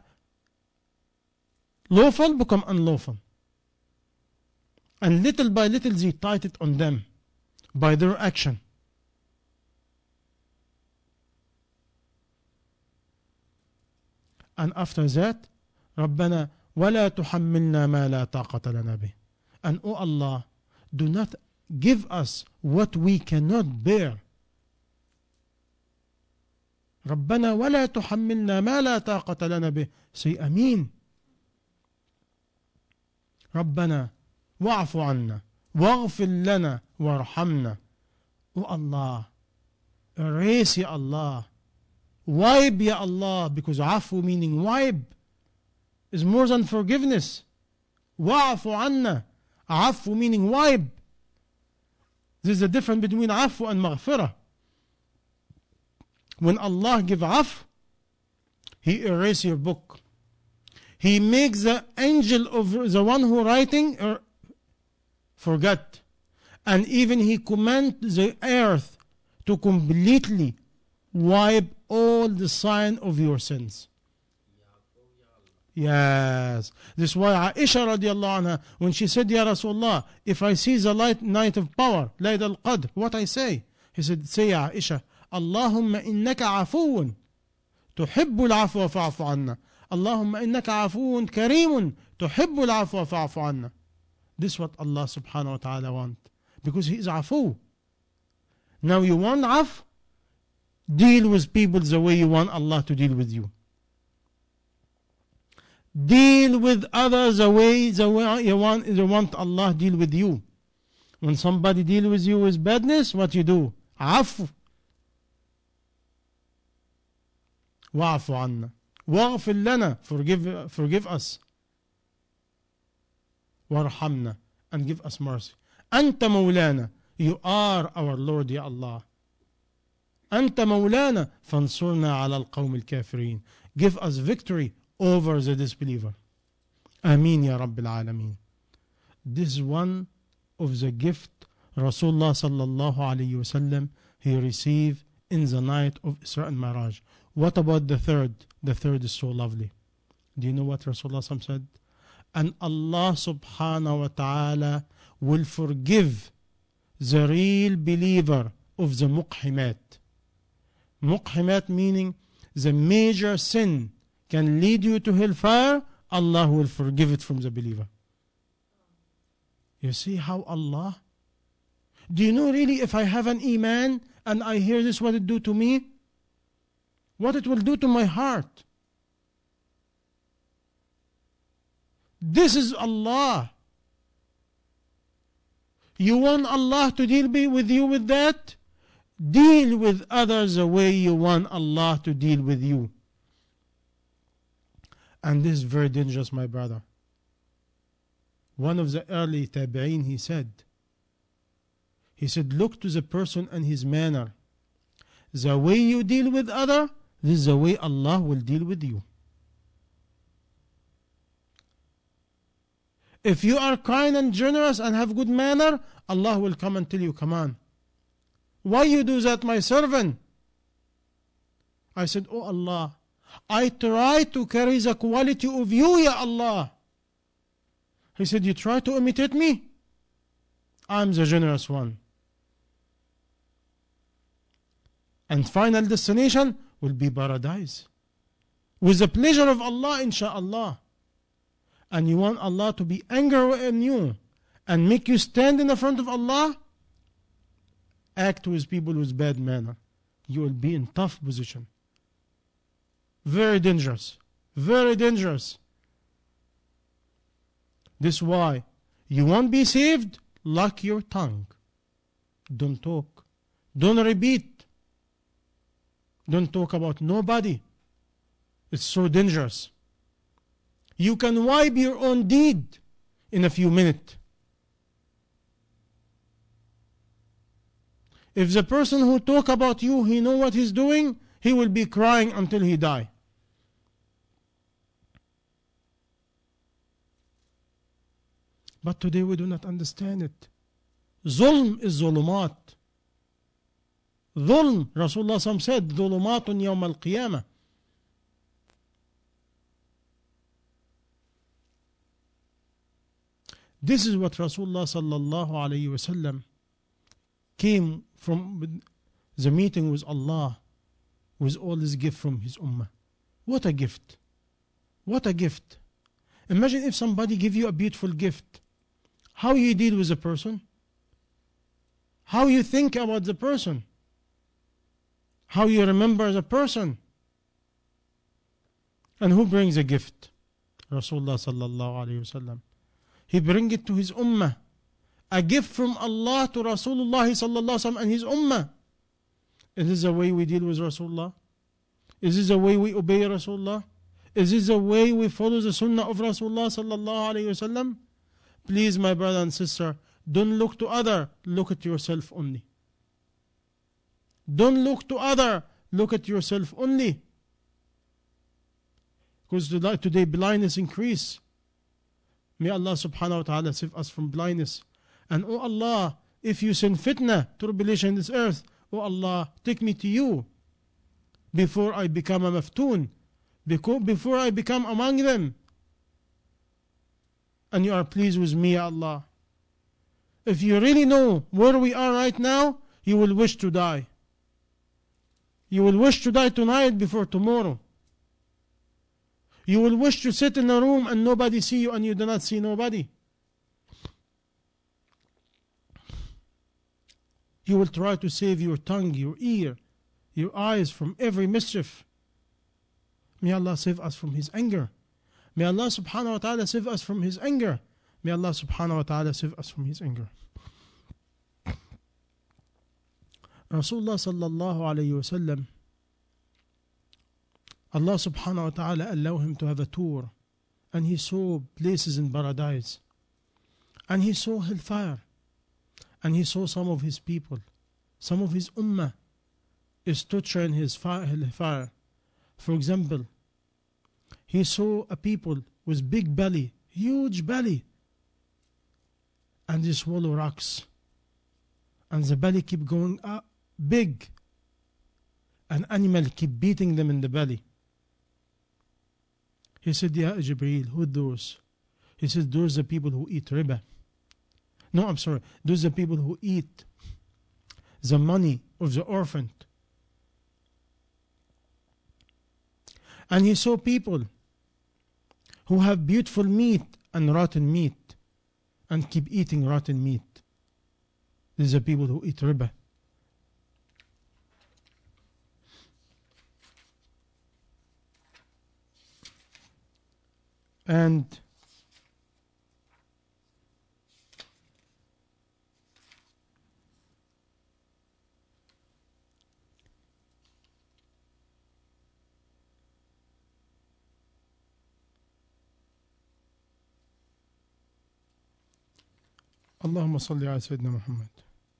lawful become unlawful. And little by little they tight it on them by their action. And after that, ربنا ولا تحملنا ما لا طاقة لنا به. And oh Allah, do not give us what we cannot bear. ربنا ولا تحملنا ما لا طاقة لنا به. Say Ameen. ربنا واعف عنا واغفر لنا وارحمنا. Oh Allah, erase ya Allah, wipe ya Allah, because afu meaning wipe is more than forgiveness. Wa'afu anna, afu meaning wipe. There's a difference between afu and maghfirah. When Allah give af, He erases your book. He makes the angel of the one who writing er, forget. And even He commands the earth to completely wipe all the sign of your sins. Yes. This is why Aisha radiallahu anha, when she said, Ya Rasulullah, if I see the light night of power, Layl al-Qadr, what I say? He said, say Ya Aisha, Allahumma innaka afuun, tuhibbu al-afwa fa'afu anna. Allahumma innaka afuun kareemun, tuhibbu al-afwa fa'afu anna. This is what Allah subhanahu wa ta'ala want. Because He is afu. Now you want af? Deal with people the way you want Allah to deal with you. Deal with others the way, the way you want, you want Allah deal with you. When somebody deal with you with badness, what you do? Afu. Wa'afu anna. Waghfir lana. Forgive, forgive us. Warhamna. And give us mercy. Anta mawlana. You are our Lord, Ya Allah. أنت مولانا فانصرنا على القوم الكافرين. Give us victory over the disbeliever. Ameen Ya Rabbil Alameen. This is one of the gift Rasulullah sallallahu alayhi wasallam he received in the night of Isra and Miraj. What about the third? The third is so lovely. Do you know what Rasulullah said? And Allah subhanahu wa ta'ala will forgive the real believer of the muqhimat. Muqhimat meaning the major sin can lead you to hellfire, Allah will forgive it from the believer. You see how Allah? Do you know really if I have an iman and I hear this, what it do to me? What it will do to my heart? This is Allah. You want Allah to deal with you with that? Deal with others the way you want Allah to deal with you. And this is very dangerous, my brother. One of the early tabi'een, he said, he said, look to the person and his manner. The way you deal with other, this is the way Allah will deal with you. If you are kind and generous and have good manner, Allah will come and tell you, come on. Why you do that, my servant? I said, oh Allah, I try to carry the quality of you, Ya Allah. He said, you try to imitate me? I'm the generous one. And final destination will be paradise. With the pleasure of Allah, insha'Allah. And you want Allah to be angry in you and make you stand in the front of Allah, act with people with bad manner. You will be in tough position. Very dangerous. Very dangerous. This is why you won't be saved, lock your tongue. Don't talk. Don't repeat. Don't talk about nobody. It's so dangerous. You can wipe your own deed in a few minutes. If the person who talk about you, he know what he's doing, he will be crying until he die. But today we do not understand it. Zulm is zulumat. Zulm, Rasulullah said, zulumatun yawm al-qiyamah. This is what Rasulullah sallallahu alayhi wasallam came from the meeting with Allah with all his gift from his ummah. What a gift. What a gift. Imagine if somebody give you a beautiful gift. How you deal with the person? How you think about the person? How you remember the person? And who brings the gift? Rasulullah sallallahu alayhi wasallam. He bring it to his ummah. A gift from Allah to Rasulullah sallallahu alaihi wasallam and his ummah. Is this the way we deal with Rasulullah? Is this the way we obey Rasulullah? Is this the way we follow the sunnah of Rasulullah sallallahu alaihi wasallam? Please, my brother and sister, don't look to other, look at yourself only. Don't look to other, look at yourself only. Because today blindness increase. May Allah subhanahu wa ta'ala save us from blindness. And oh Allah, if you send fitna, tribulation in this earth, oh Allah, take me to you before I become a maftoon, before I become among them. And you are pleased with me, Ya Allah. If you really know where we are right now, you will wish to die. You will wish to die tonight before tomorrow. You will wish to sit in a room and nobody see you and you do not see nobody. You will try to save your tongue, your ear, your eyes from every mischief. May Allah save us from His anger. May Allah subhanahu wa ta'ala save us from His anger. May Allah subhanahu wa ta'ala save us from His anger. Rasulullah sallallahu alayhi wa sallam, Allah subhanahu wa ta'ala allowed him to have a tour, and he saw places in paradise, and he saw hellfire, and he saw some of his people, some of his ummah is torturing his hellfire. For example, he saw a people with big belly, huge belly, and they swallow rocks, and the belly keep going up big, an animal keep beating them in the belly. He said, Ya Jibreel, who are those? He said, those are the people who eat riba. No, I'm sorry. Those are the people who eat the money of the orphan. And he saw people who have beautiful meat and rotten meat and keep eating rotten meat. These are people who eat riba. And Allahumma salli ala Sayyidina Muhammad.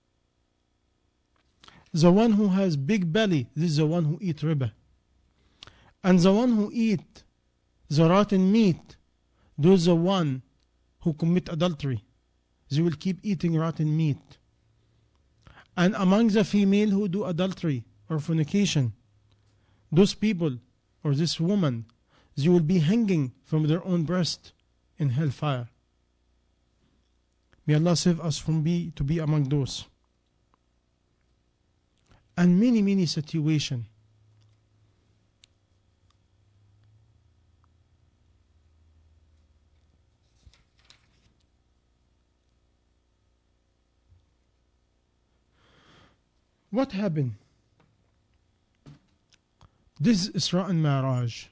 The one who has big belly, this is the one who eat riba. And the one who eat the rotten meat, those the one who commit adultery. They will keep eating rotten meat. And among the female who do adultery or fornication, those people or this woman, they will be hanging from their own breast in hellfire. May Allah save us from be to be among those. And many, many situations. What happened? This is Isra and Mi'raj.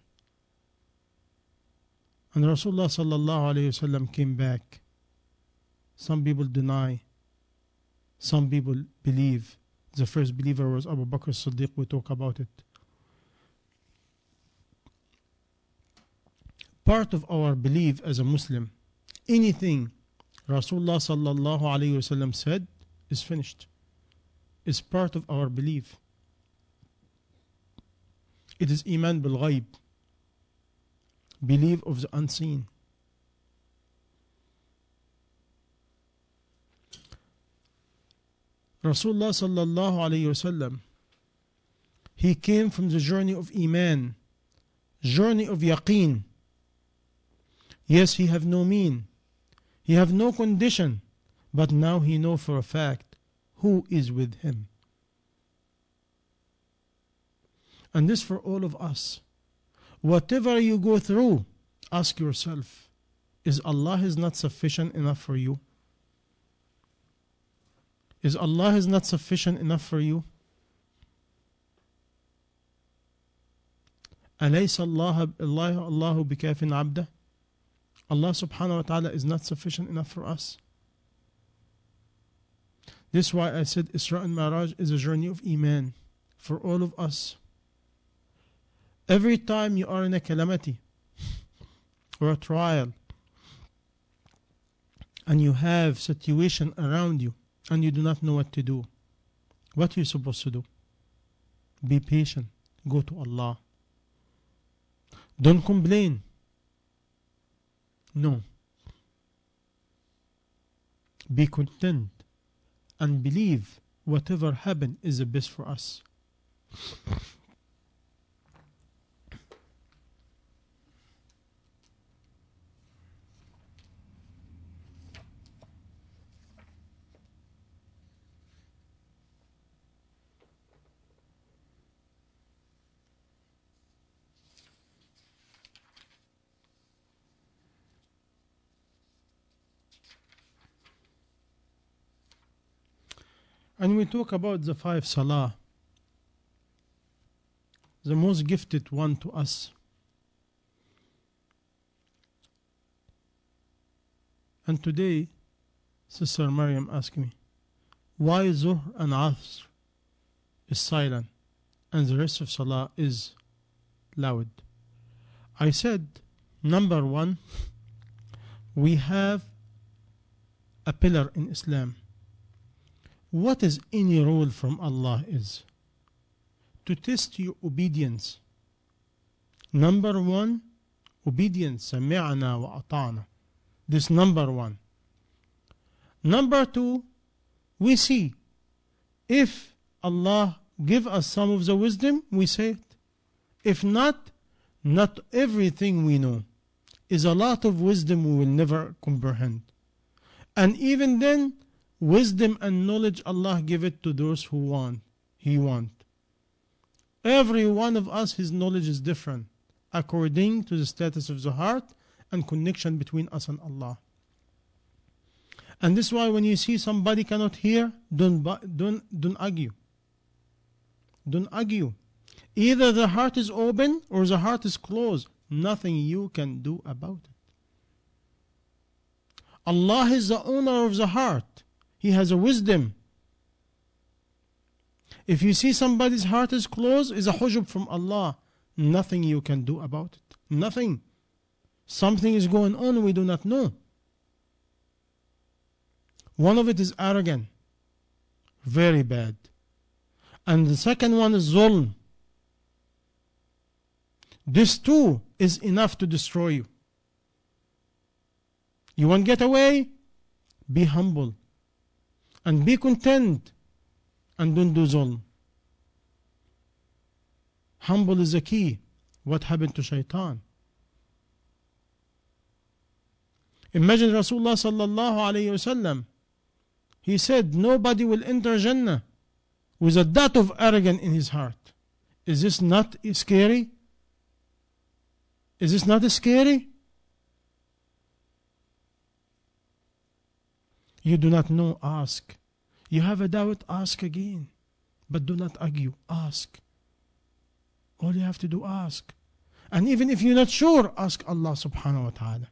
And Rasulullah sallallahu alayhi wasallam came back. Some people deny. Some people believe. The first believer was Abu Bakr as-Siddiq. We talk about it. Part of our belief as a Muslim, anything Rasulullah sallallahu alayhi wasallam said is finished. Is part of our belief. It is Iman bil Ghaib, belief of the unseen. Rasulullah sallallahu alayhi wasallam, he came from the journey of Iman, journey of Yaqeen. Yes, he have no mean, he have no condition, but now he know for a fact who is with him. And this for all of us. Whatever you go through, ask yourself, is Allah is not sufficient enough for you? Is Allah is not sufficient enough for you? أليس الله الله الله بكاف عبده? Allah subhanahu wa ta'ala is not sufficient enough for us. This is why I said Isra and Mi'raj is a journey of Iman for all of us. Every time you are in a calamity or a trial and you have situation around you and you do not know what to do, what are you supposed to do? Be patient. Go to Allah. Don't complain. No. Be content and believe whatever happened is the best for us. And we talk about the five salah, the most gifted one to us. And today, Sister Maryam asked me, why Zuhr and Asr is silent and the rest of salah is loud? I said, number one, we have a pillar in Islam. What is any rule from Allah is to test your obedience. Number one, obedience. سمعنا وأطعنا. This number one. Number two, we see if Allah give us some of the wisdom, we say it. If not, not everything we know is a lot of wisdom we will never comprehend. And even then, wisdom and knowledge Allah give it to those who want, He want. Every one of us, his knowledge is different according to the status of the heart and connection between us and Allah. And this is why when you see somebody cannot hear, don't, don't, don't argue. Don't argue. Either the heart is open or the heart is closed. Nothing you can do about it. Allah is the owner of the heart. He has a wisdom. If you see somebody's heart is closed, is a hujub from Allah. Nothing you can do about it. Nothing. Something is going on we do not know. One of it is arrogant. Very bad. And the second one is zulm. This too is enough to destroy you. You want to get away? Be humble. And be content. And don't do zulm. Humble is the key. What happened to shaitan? Imagine Rasulullah sallallahu alayhi wasallam. He said, nobody will enter Jannah with a dot of arrogance in his heart. Is this not scary? Is this not scary? You do not know, ask. You have a doubt, ask again. But do not argue, ask. All you have to do, ask. And even if you're not sure, ask Allah subhanahu wa ta'ala.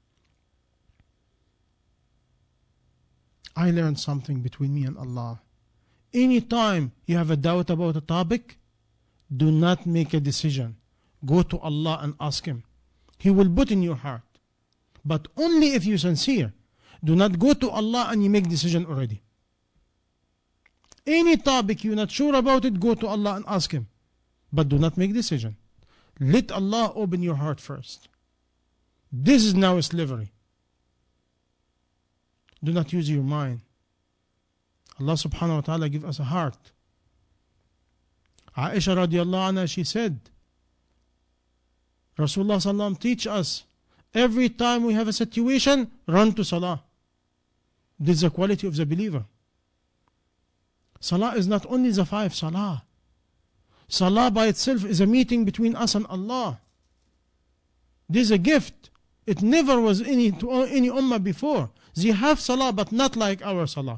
I learned something between me and Allah. Anytime you have a doubt about a topic, do not make a decision. Go to Allah and ask Him. He will put in your heart. But only if you're sincere. Do not go to Allah and you make decision already. Any topic you're not sure about it, go to Allah and ask Him. But do not make decision. Let Allah open your heart first. This is now slavery. Do not use your mind. Allah subhanahu wa ta'ala give us a heart. Aisha radiallahu anha, she said, Rasulullah sallam teach us, every time we have a situation, run to salah. This is the quality of the believer. Salah is not only the five salah. Salah by itself is a meeting between us and Allah. This is a gift. It never was any to any ummah before. They have salah but not like our salah.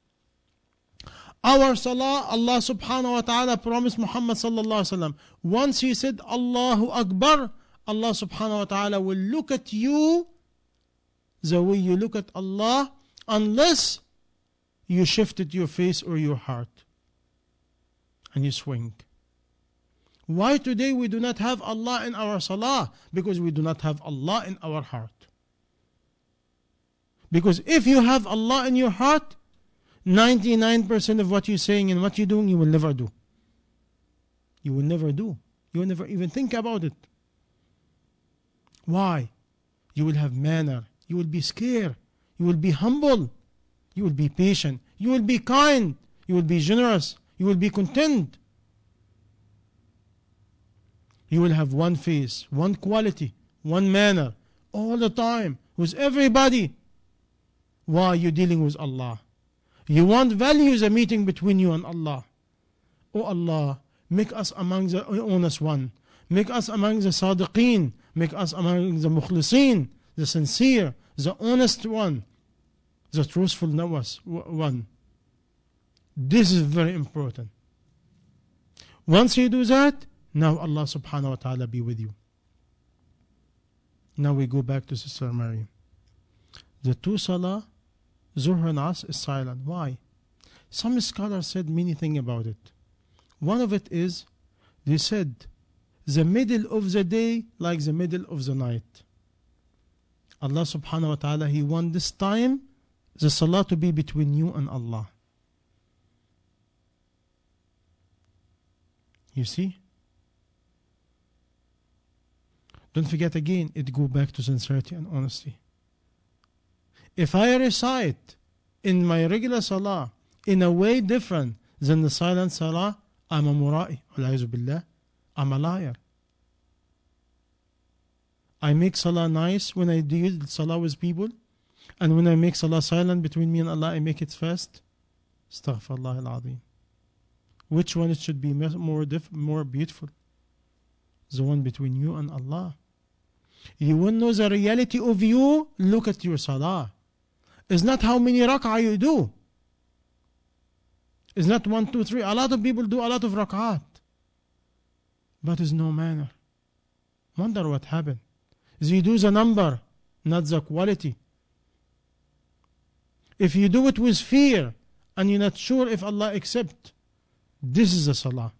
Our salah, Allah subhanahu wa ta'ala promised Muhammad sallallahu alaihi wasallam. Once he said Allahu Akbar, Allah subhanahu wa ta'ala will look at you the way you look at Allah, unless you shifted your face or your heart and you swing. Why today we do not have Allah in our salah? Because we do not have Allah in our heart. Because if you have Allah in your heart, ninety-nine percent of what you're saying and what you're doing, you will never do. You will never do. You will never even think about it. Why? You will have manner. You will be scared. You will be humble. You will be patient. You will be kind. You will be generous. You will be content. You will have one face, one quality, one manner, all the time, with everybody. Why? You're dealing with Allah. You want values, a meeting between you and Allah. Oh Allah, make us among the honest one. Make us among the sadiqeen. Make us among the mukhlisin, the sincere, the honest one, the truthful one. This is very important. Once you do that, now Allah subhanahu wa ta'ala be with you. Now we go back to Sister Mary. The two salah, Zuhr and Asr, is silent. Why? Some scholars said many things about it. One of it is, they said, the middle of the day like the middle of the night. Allah subhanahu wa ta'ala, He want this time, the salah to be between you and Allah. You see? Don't forget again, it go back to sincerity and honesty. If I recite in my regular salah in a way different than the silent salah, I'm a mura'i. Billah, I'm a liar. I make salah nice when I do salah with people, and when I make salah silent between me and Allah, I make it fast. Astaghfirullah al-Azim. Which one it should be more diff- more beautiful? The one between you and Allah. You want to know the reality of you? Look at your salah. It's not how many rak'ah you do. It's not one, two, three. A lot of people do a lot of rak'at. But it's no manner. Wonder what happened. Is you do the number, not the quality. If you do it with fear, and you're not sure if Allah accepts, this is the salah.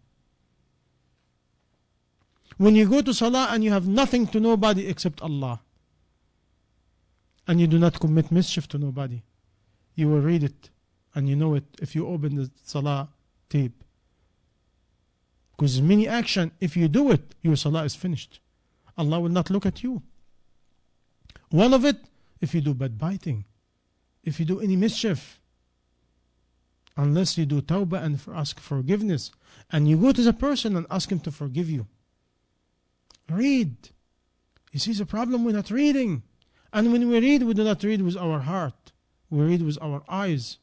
When you go to salah and you have nothing to nobody except Allah, and you do not commit mischief to nobody, you will read it And you know it if you open the salah tape. Because many action, if you do it, your salah is finished. Allah will not look at you. One of it, if you do bad biting, if you do any mischief, unless you do tawbah and ask forgiveness, and you go to the person and ask him to forgive you. Read. You see the problem, we're not reading. And when we read, we do not read with our heart. We read with our eyes.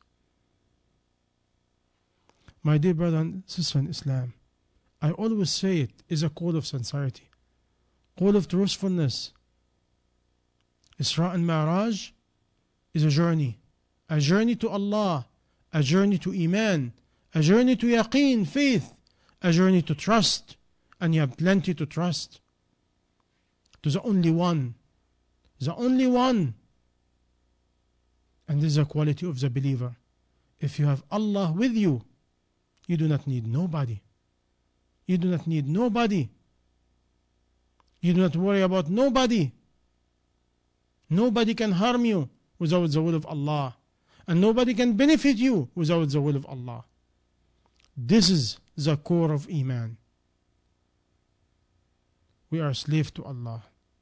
My dear brother and sister in Islam, I always say it is a call of sincerity, call of truthfulness. Isra and Mi'raj is a journey, a journey to Allah, a journey to Iman, a journey to Yaqeen, faith, a journey to trust, and you have plenty to trust. To the only one, the only one. And this is the quality of the believer. If you have Allah with you, you do not need nobody. You do not need nobody. You do not worry about nobody. Nobody can harm you without the will of Allah. And nobody can benefit you without the will of Allah. This is the core of Iman. We are slaves to Allah.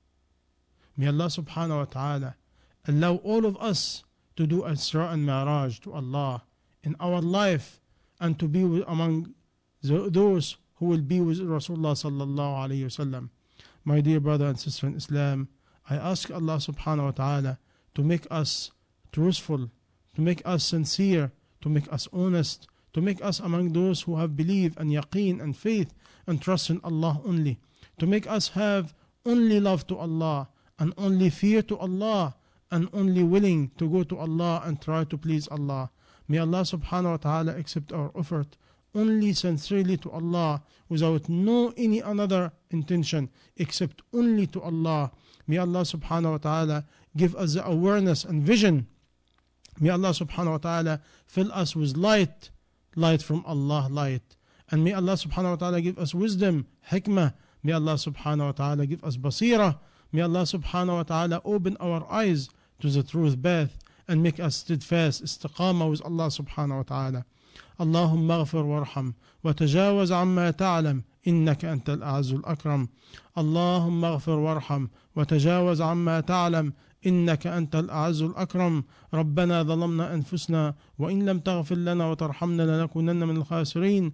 May Allah subhanahu wa ta'ala allow all of us to do Isra and Mi'raj to Allah in our life, and to be among the, those who will be with Rasulullah sallallahu alayhi wasallam. My dear brother and sister in Islam, I ask Allah subhanahu wa ta'ala to make us truthful, to make us sincere, to make us honest, to make us among those who have belief and yaqeen and faith and trust in Allah only, to make us have only love to Allah and only fear to Allah and only willing to go to Allah and try to please Allah. May Allah subhanahu wa ta'ala accept our effort only sincerely to Allah, without no any another intention except only to Allah. May Allah subhanahu wa ta'ala give us the awareness and vision. May Allah subhanahu wa ta'ala fill us with light, light from Allah, light. And may Allah subhanahu wa ta'ala give us wisdom, hikmah. May Allah subhanahu wa ta'ala give us basira. May Allah subhanahu wa ta'ala open our eyes to the truth path and make us steadfast, istiqamah with Allah subhanahu wa ta'ala. اللهم اغفر وارحم وتجاوز عما تعلم إنك أنت الأعز الأكرم. اللهم اغفر وارحم وتجاوز عما تعلم إنك أنت الأعز الأكرم. ربنا ظلمنا أنفسنا وإن لم تغفر لنا وترحمنا لنكونن من الخاسرين.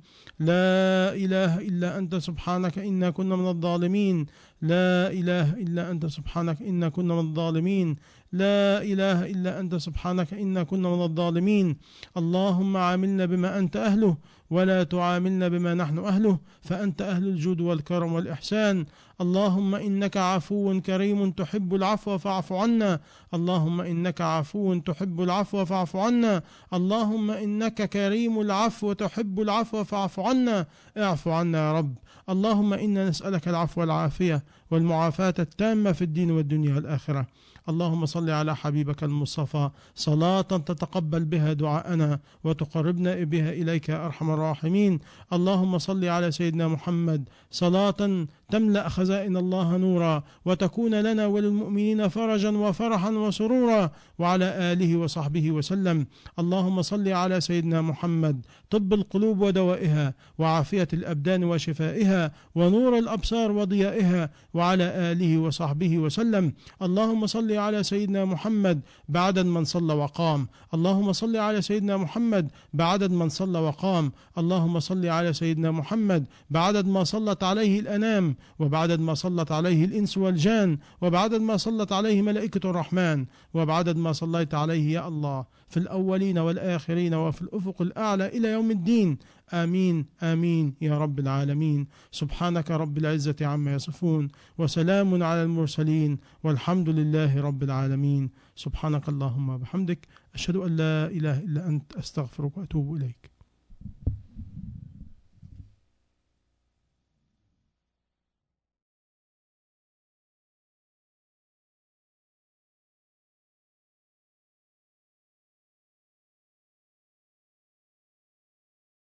لا إله إلا أنت سبحانك إنا كنا من الظالمين. لا إله إلا أنت سبحانك إنا كنا من الظالمين. لا إله إلا أنت سبحانك إنا كنا من الظالمين. اللهم عاملنا بما أنت أهله ولا تعاملنا بما نحن أهله، فأنت أهل الجود والكرم والإحسان. اللهم إنك عفو كريم تحب العفو فاعف عنا. اللهم إنك عفو تحب العفو فاعف عنا. اللهم إنك كريم العفو تحب العفو فاعف عنا. اعف عنا يا رب. اللهم إنا نسألك العفو والعافية والمعافاة التامة في الدين والدنيا والآخرة. اللهم صل على حبيبك المصطفى صلاة تتقبل بها دعاءنا وتقربنا بها إليك يا أرحم الراحمين. اللهم صل على سيدنا محمد صلاة تملأ خزائن الله نورا وتكون لنا وللمؤمنين فرجا وفرحا وسرورا، وعلى آله وصحبه وسلم. اللهم صل على سيدنا محمد طب القلوب ودوائها وعافية الأبدان وشفائها ونور الأبصار وضيائها، وعلى آله وصحبه وسلم. اللهم صل على سيدنا محمد بعدد من صلى وقام. اللهم صل على سيدنا محمد بعدد من صلى وقام. اللهم صل على سيدنا محمد بعدد ما صلت عليه الأنام، وبعدد ما صلت عليه الإنس والجان، وبعدد ما صلت عليه ملائكة الرحمن، وبعدد ما صليت عليه يا الله في الأولين والآخرين وفي الأفق الأعلى إلى يوم الدين. آمين آمين يا رب العالمين. سبحانك رب العزة عما يصفون وسلام على المرسلين والحمد لله رب العالمين. سبحانك اللهم وبحمدك أشهد أن لا إله إلا أنت أستغفرك وأتوب إليك.